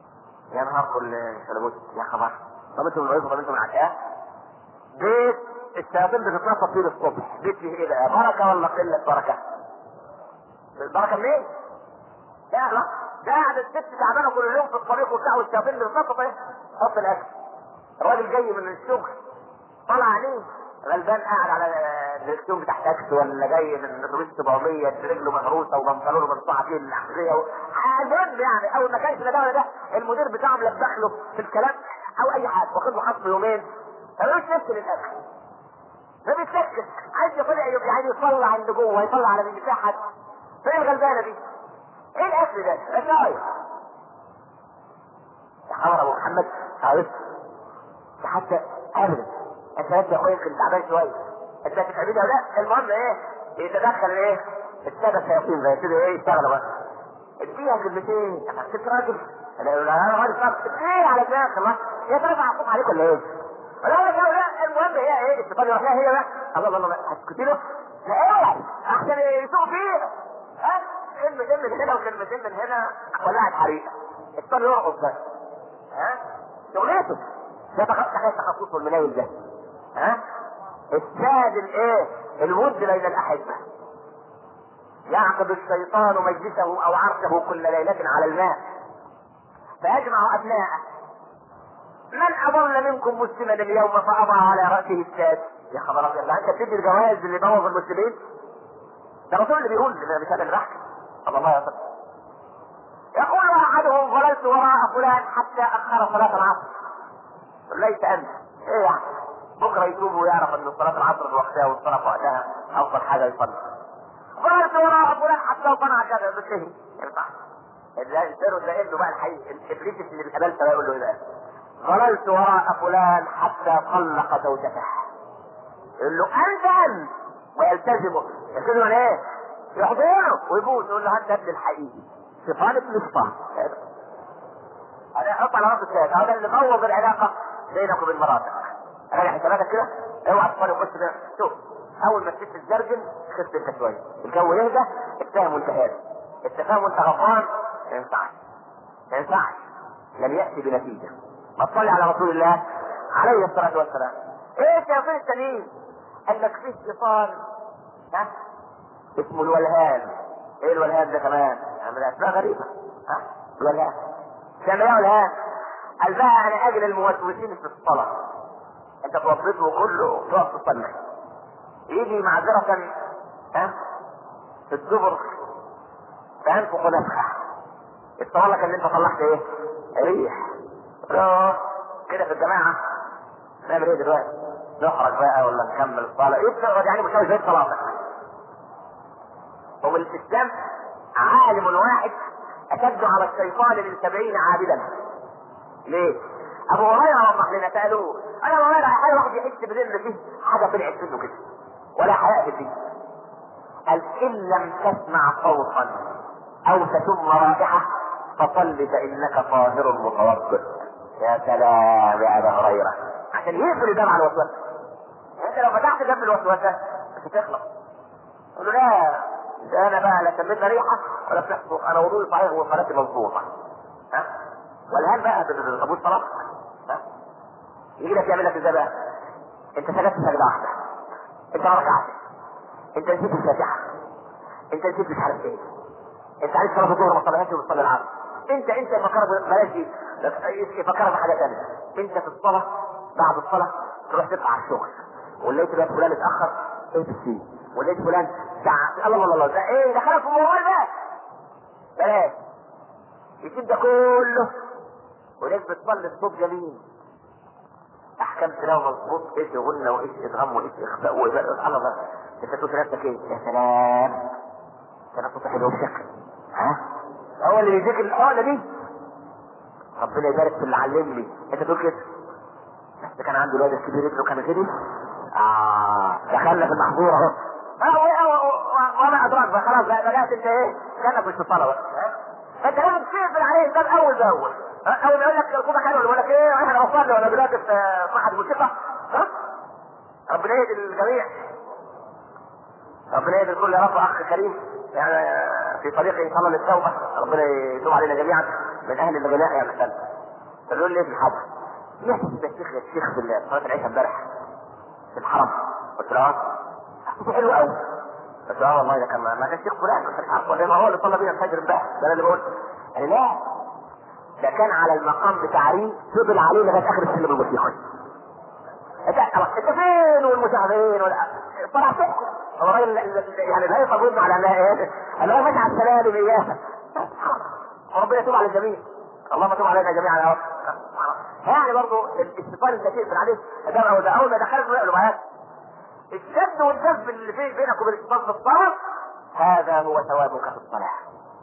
يا نهار كل شلبوت يا خبر ضمنتم المبيت وضمنتم العشاء. بيت الشياطين بتتنطط فيه الصبح، بيت فيه ايه بقى؟ بركه ولا قله بركه؟ البركه منين؟ لا ده قاعد الست تعبانه كل يوم في الطريق وبتاع، والشياطين بتتنطط ايه؟ حط الاكل. الراجل جاي من الشغل طلع عليه غلبان قاعد على الدكتور بتاع تاكسي، ولا جاي من اتوبيس 700 رجله مهروسه وبنطلونه منصوعه فيه الاحذيه المهم يعني، اول ما كانش لا ده ولا ده المدير بتاعه ملبخ له في الكلام او اي حاجه، واخد له خصم يومين، ملوش نفس للاكل، ما بيتسكت، عايز يطلع يعني يطلع عند جوه، يطلع على من بتاع حد. فين الغلبانه دي؟ ايه الاكل ده؟ رشاير يا حمر ابو محمد عرفت حتى ابدا. انت يا اخويا يمكن تعبان شويه، انت هتتعبني ولا لا؟ المهم ايه؟ يتدخل ايه؟ الساده الشياطين زي كده ايه؟ يشتغلوا بقى. اديها كلمتين، انا كنت راجل، انا راجل صعب، ايه على دماغك الله؟ هي ترفع الصوت عليك ولا ايه؟ ولا لا المهم هي ايه؟ الشيطان يروح لها هي بقى، الله هتسكتي له؟ لا ايه؟ احسن يسوق فيها، ها؟ كلمتين من هنا وكلمتين من هنا ولعت حريقه. الشيطان يرقص بقى، ها؟ شغلته ده تخصصه المنايل ده، ها؟ الساد الايه؟ الود بين الاحبه. يعقد الشيطان مجلسه او عرشه كل ليله على الماء فيجمع ابناءه، من اضل منكم مسلما اليوم فاضع على راسه الساد. يا خبر ابيض، انت بتدي الجوائز اللي بوظ المسلمين؟ ده الرسول اللي بيقول مش انا اللي بحكي، الله يصدق. يقول احدهم ظللت وراء فلان حتى اخر صلاه العصر. ليس انت ايه يعني؟ بكره يتوب ويعرف ان صلاه العصر في وقتها والصلاه في وقتها افضل حاجه يصلي. ظللت وراء فلان حتى صنع كذا بشيء ينفع. الانسان ده ابنه بقى الحقيقي الابليس اللي بالقبل ده يقول له ايه بقى؟ ظللت وراء فلان حتى طلق زوجته. يقول له انت ويلتزمه، يلتزمه ايه؟ يحضنه ويبوس، يقول له انت ابن الحقيقي شيطان ابن شيطان. هذا حط على راس الشاهد، هذا اللي بوظ العلاقه بينك وبين مراتك. راجع حساباتك كده، اوعى تفكر يخش ده. شوف اول ما تشوف الزرجل خف انت شويه، الجو يهدى، اتفاهم وانت هادي، التفاهم وانت غضبان ما ينفعش لن ياتي بنتيجه. ما تصلي على رسول الله عليه الصلاه والسلام. ايه الشياطين التانيين؟ قال لك فيه شيطان ها اسمه الولهان. ايه الولهان ده كمان؟ يعني اسماء غريبه، ها الولهان تعمل ايه الولهان؟ قال بقى انا اجل الموسوسين في الصلاه، انت توظفه كله تقف تصلي، يجي معذره ها في الدبر فانفخ نفخه، يتصور لك ان انت طلعت ايه؟ ريح. كده في الجماعه نعمل ايه دلوقتي؟ نخرج بقى ولا نكمل الصلاه؟ يبقى يعني مش زي صلاتك. ومن الاسلام عالم واحد اشد على الشيطان من 70 عابدا. ليه؟ ابو هريره وضح لنا، سالوه انا ابو هريره حاجه واحد يحس بذل فيه حاجه طلعت منه كده ولا حياء في الدين. قال ان لم تسمع صوتا او تشم رائحه فصل فانك طاهر متوضئ. يا سلام يا ابا هريره، عشان يقفل الباب على الوسوسه. انت لو فتحت باب الوسوسه مش هتخلص. قول له لا ده انا بقى لا سميتها ريحه ولا بتحفظ، انا وضوءي صحيح وصلاتي مظبوطه. ها والهان بقى بالقبول صلاه. ها يجي لك يعمل لك ازاي بقى؟ انت سجدت سجده واحده، انت ما ركعتش، انت نسيت الفاتحه، انت نسيت مش عارف ايه، انت عايز صلاه الظهر ما صليتش وبتصلي العصر، انت فكرت بلاش دي، فكرت بحاجه ثانيه. انت في الصلاه بعد الصلاه تروح تطلع على الشغل، ولقيت بقى فلان اتاخر فيه، ولقيت فلان ساعه الله ده ايه دخلك في الموبايل بقى؟ بلاش يسيب ده كله وناس بتصلي بصوت جميل، احكام تلاوه مظبوط، ايش غنى وايش ادغام وايش اخفاء وإباء. الله انت تقول نفسك ايه؟ يا سلام كان صوت حلو بشكل، ها هو اللي بيذكر الاولى دي. ربنا يبارك في اللي علمني. انت تقول كده بس كان عنده الواد الكبير ابنه كان كده دخلنا في المحظور اهو وما ادراك بقى خلاص بقى بدات انت ايه كانك مش في الصلاه بقى. فانت لازم تقفل عليه الباب اول باول. اول ما يقول لك الركوبه حلوه يقول لك ايه احنا بصلي ولا دلوقتي في معهد موسيقى. ها ربنا يهدي الجميع، ربنا يهدي الكل يا رب. اخ كريم يعني في طريق ان شاء الله للتوبه، ربنا يتوب علينا جميعا من اهل الغناء يا مثلا. فبيقول لي في الحج يحسب يا شيخ بالله صلاه العشاء امبارح في الحرم. قلت له حلو قوي. قلت له والله ده كان ما كانش شيخ فلان كنت عارف ولا ما هو اللي صلى بينا الفجر امبارح ده انا اللي بقول. قال لا ده كان على المقام بتاعي فضل عليه لغايه اخر السلم الموسيقي. انت فين والمشاهدين طلع فين؟ هو الراجل يعني لا يصبرون على انها ايه؟ انا ماشي على السلالم اياها. وربنا يتوب على الجميع. اللهم تب علينا جميعا. يعني برضه الشيطان الذكي في عليه ده اول ما دخلت له معاك الشد والجذب اللي بينك وبين الشيطان في الصلاه هذا هو ثوابك في الصلاه.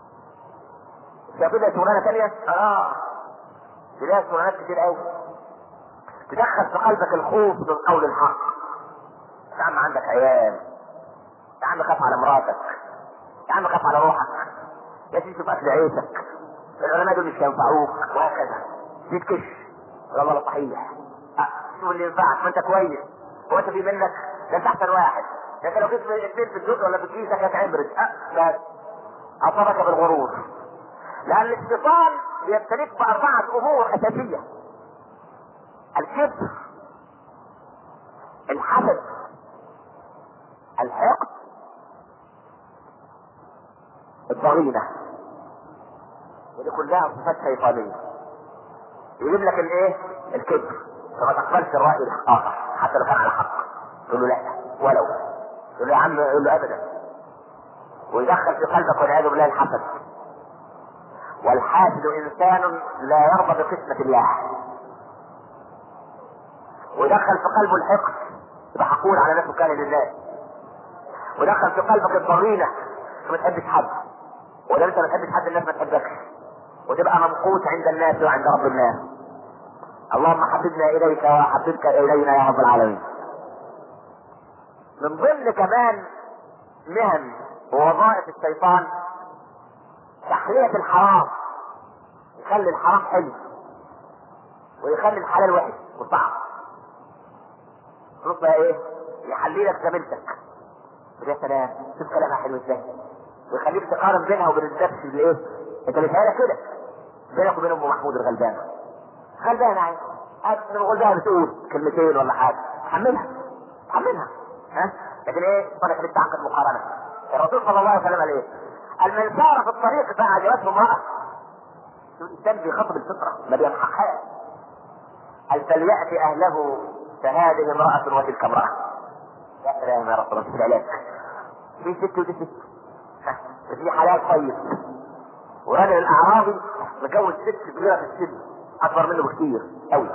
كده شغلانه ثانيه تلاقي شغلانات كتير قوي تدخل في قلبك الخوف من قول الحق. يا عم عندك عيال، يا عم خاف على مراتك، يا عم خاف على روحك، يا سيدي شوف اكل عيشك، العلماء دول مش هينفعوك وهكذا. تتكش والله صحيح. شوف اللي ينفعك ما انت كويس هو انت في منك ده انت احسن واحد. لكن لو جيت اثنين في الجزء ولا في كيسك هتعبرد بس اصابك بالغرور. لان الشيطان يبتليك باربعه امور اساسيه: الكبر، الحسد، الحقد، الضغينه. ودي كلها صفات شيطانيه. يجيب لك الايه؟ الكبر، فما تقبلش الراي الاخر حتى لو كان على حق. تقول له لا ولو، تقول له يا عم، يقول له ابدا. ويدخل في قلبك والعياذ بالله الحسد. والحاسد انسان لا يرضى بقسمه الله. ودخل في قلبه الحقد، يبقى حقود على نفسه كان لله. ودخل في قلبك الضغينه، ما تحبش حد، ولا انت ما تحبش حد الناس ما تحبكش، وتبقى ممقوت عند الناس وعند رب الناس. اللهم حببنا اليك وحببك الينا يا رب العالمين. من ضمن كمان مهن ووظائف الشيطان تحلية الحرام. يخلي الحرام حلو ويخلي الحلال وحش وصعب. ربما ايه؟ يحلي لك زميلتك. يا سلام شوف كلامها حلو ازاي. ويخليك تقارن بينها وبين الدبش اللي ايه؟ انت مش عارف كده بينك وبين ام محمود الغلبانه. غلبانه عايز نقول لها بتقول كلمتين ولا حاجه، حملها ها؟ لكن ايه؟ طريق لسه عقد مقارنه. الرسول صلى الله عليه وسلم قال ايه؟ قال من سار في الطريق فاعجبته امراه. الانسان بيخاطب الفطره ما بيمحقهاش. قال فلياتي اهله فهذه امراه وتلك امراه. يا سلام يا رسول الله، العلاج في ست ودي ست. في حلال طيب، وراجل الاعرابي متجوز ست كبيره في السن اكبر منه بكثير قوي،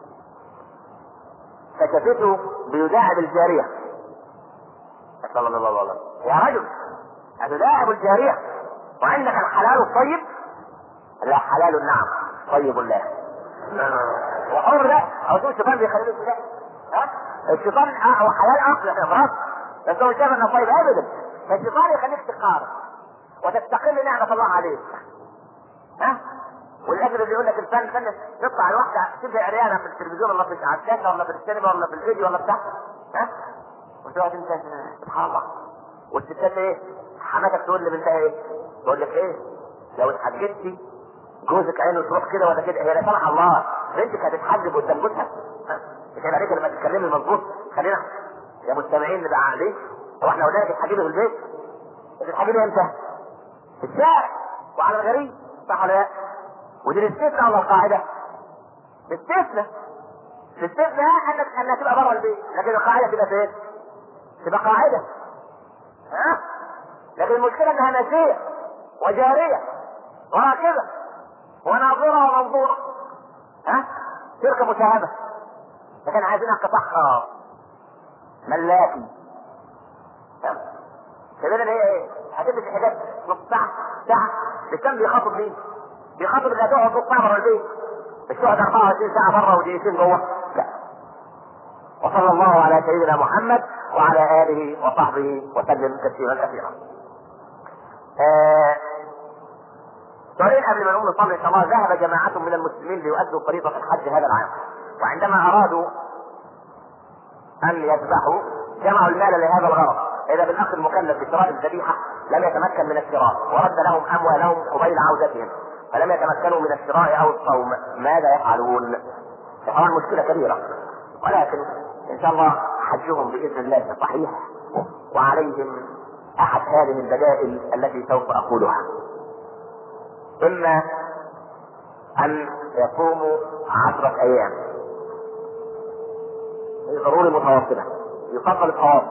فشافته بيداعب الجاريه. صلى الله عليه وسلم يا رجل أتداعب الجاريه وعندك الحلال الطيب؟ لا حلال نعم طيب لا. وحر لا او شوف الشيطان بيخليه كده. ها الشيطان هو حلال اصلا يا خلاص، بس هو شايف انه طيب ابدا. فالشيطان يخليك تقارن وتستقل نعمه الله عليك. ها والاجر اللي يقول لك الفن فن تطلع الواحده شبه عريانه في التلفزيون ولا في الشاشه ولا في السينما ولا في الفيديو ولا بتاع. ها وتقعد انت سبحان الله. والستات ايه؟ حماتك تقول لبنتها ايه؟ تقول لك ايه؟ لو اتحجبتي جوزك عينه تروح كده ولا كده. هي لا سمح الله بنتك هتتحجب قدام جوزها؟ مش هيبقى عليك لما تتكلمي مظبوط. خلينا يا مستمعين نبقى عاقلين. هو احنا قلنا لك اتحجبي في البيت؟ تتحجبي امتى؟ في الشارع وعلى الغريب، صح ولا لا؟ ودي الاستثناء ولا القاعده؟ الاستثناء انها تبقى بره البيت، لكن القاعده تبقى فين؟ تبقى قاعده. ها لكن المشكله انها ناسيه وجاريه وراكبه وناظره ومنظوره. ها تلك مشاهده. لكن عايزينها قطعها ملاكي. كده اللي هي ايه؟ هتلبس حاجات نص ساعه الكلام بيخاطب مين؟ بيخاطب اللي هتقعد نص ساعه بره البيت، مش تقعد 24 ساعه بره ودقيقتين جوه. لا. وصلى الله على سيدنا محمد وعلى اله وصحبه وسلم تسليما كثيرا. سؤالين قبل ما نقوم نصلي ان شاء الله. ذهب جماعه من المسلمين ليؤدوا فريضه الحج هذا العام، وعندما ارادوا ان يذبحوا جمعوا المال لهذا الغرض. اذا بالاخ المكلف بشراء الذبيحه لم يتمكن من الشراء ورد لهم اموالهم قبيل عودتهم، فلم يتمكنوا من الشراء او الصوم، ماذا يفعلون؟ طبعا مشكله كبيره، ولكن ان شاء الله وحجهم بإذن الله صحيح، وعليهم أحد هذه البدائل التي سوف أقولها. إما أن يصوموا 10 أيام، ضروري متواصلة، يفضل التواصل.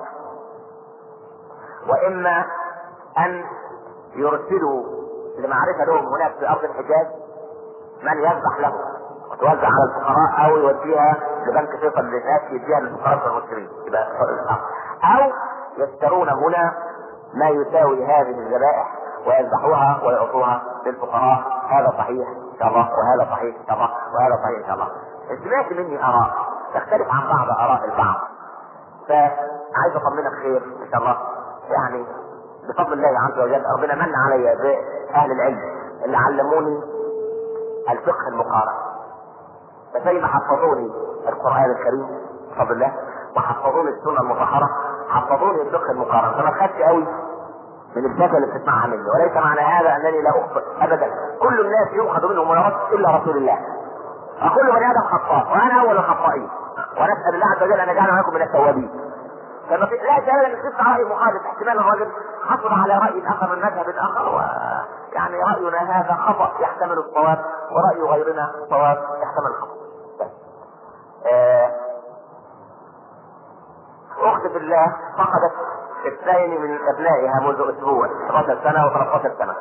وإما أن يرسلوا لمعرفة لهم هناك في أرض الحجاز من يذبح له وتوزع على الفقراء، أو يوديها لبنك فيصل للناس يديها للفقراء والمسلمين، أو يشترون هنا ما يساوي هذه الذبائح ويذبحوها ويعطوها للفقراء. هذا صحيح ان شاء الله، وهذا صحيح ان شاء الله، وهذا صحيح ان شاء الله. سمعت مني اراء تختلف عن بعض اراء البعض، فعايز اطمنك خير ان شاء الله. يعني بفضل الله عز وجل ربنا من علي باهل العلم اللي علموني الفقه المقارن، فزي ما حفظوني القران الكريم بفضل الله وحفظوني السنه المطهره، حفظوني الفقه المقارن، فما خدت قوي من الفتوى اللي بتسمعها مني. وليس معنى هذا انني لا اخطئ ابدا، كل الناس يؤخذ منهم ويرد الا رسول الله. كل بني ادم خطاء وانا اول الخطائين، ونسال الله عز وجل ان يجعلنا معكم من التوابين. فما في لا شيء ان نشوف راي مخالف، احتمال الرجل حصل على راي اخر من مذهب اخر، ويعني راينا هذا خطا يحتمل الصواب، وراي غيرنا صواب يحتمل الخطا. اختي في الله فقدت 2 من ابنائها منذ اسبوع، 11 سنه و13 سنه.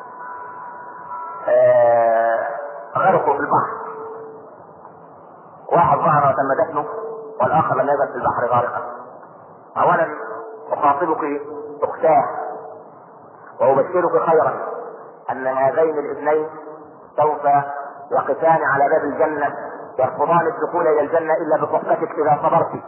غرقوا في البحر، واحد ظهر وتم دفنه والاخر لم يزل في البحر غارقا. اولا اخاطبك اختاه وابشرك خيرا ان هذين الابنين سوف يقفان على باب الجنه، يرفضان الدخول الى الجنه الا بصحبتك اذا صبرت،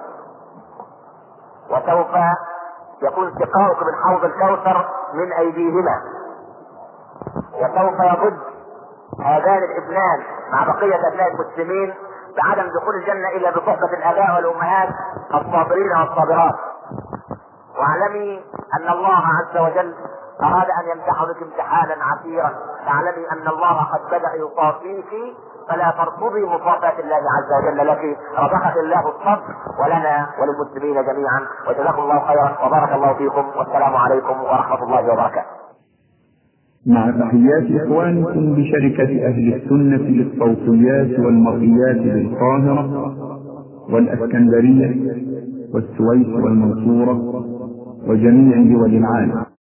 وسوف يكون سقاؤك من حوض الكوثر من ايديهما، وسوف يضد هذان الابنان مع بقية ابناء المسلمين بعدم دخول الجنة الا بصحبة الاباء والامهات الصابرين والصابرات. واعلمي ان الله عز وجل اراد ان يمتحنك امتحانا عسيرا، فاعلمي ان الله قد بدأ يصافيك، فلا ترفضي مصافاة الله عز وجل لك. رزقك الله الصبر ولنا وللمسلمين جميعا، وجزاكم الله خيرا وبارك الله فيكم، والسلام عليكم ورحمة الله وبركاته. مع تحيات إخوانكم بشركة أهل السنة للصوتيات والمرئيات بالقاهرة والإسكندرية والسويس والمنصورة وجميع دول العالم.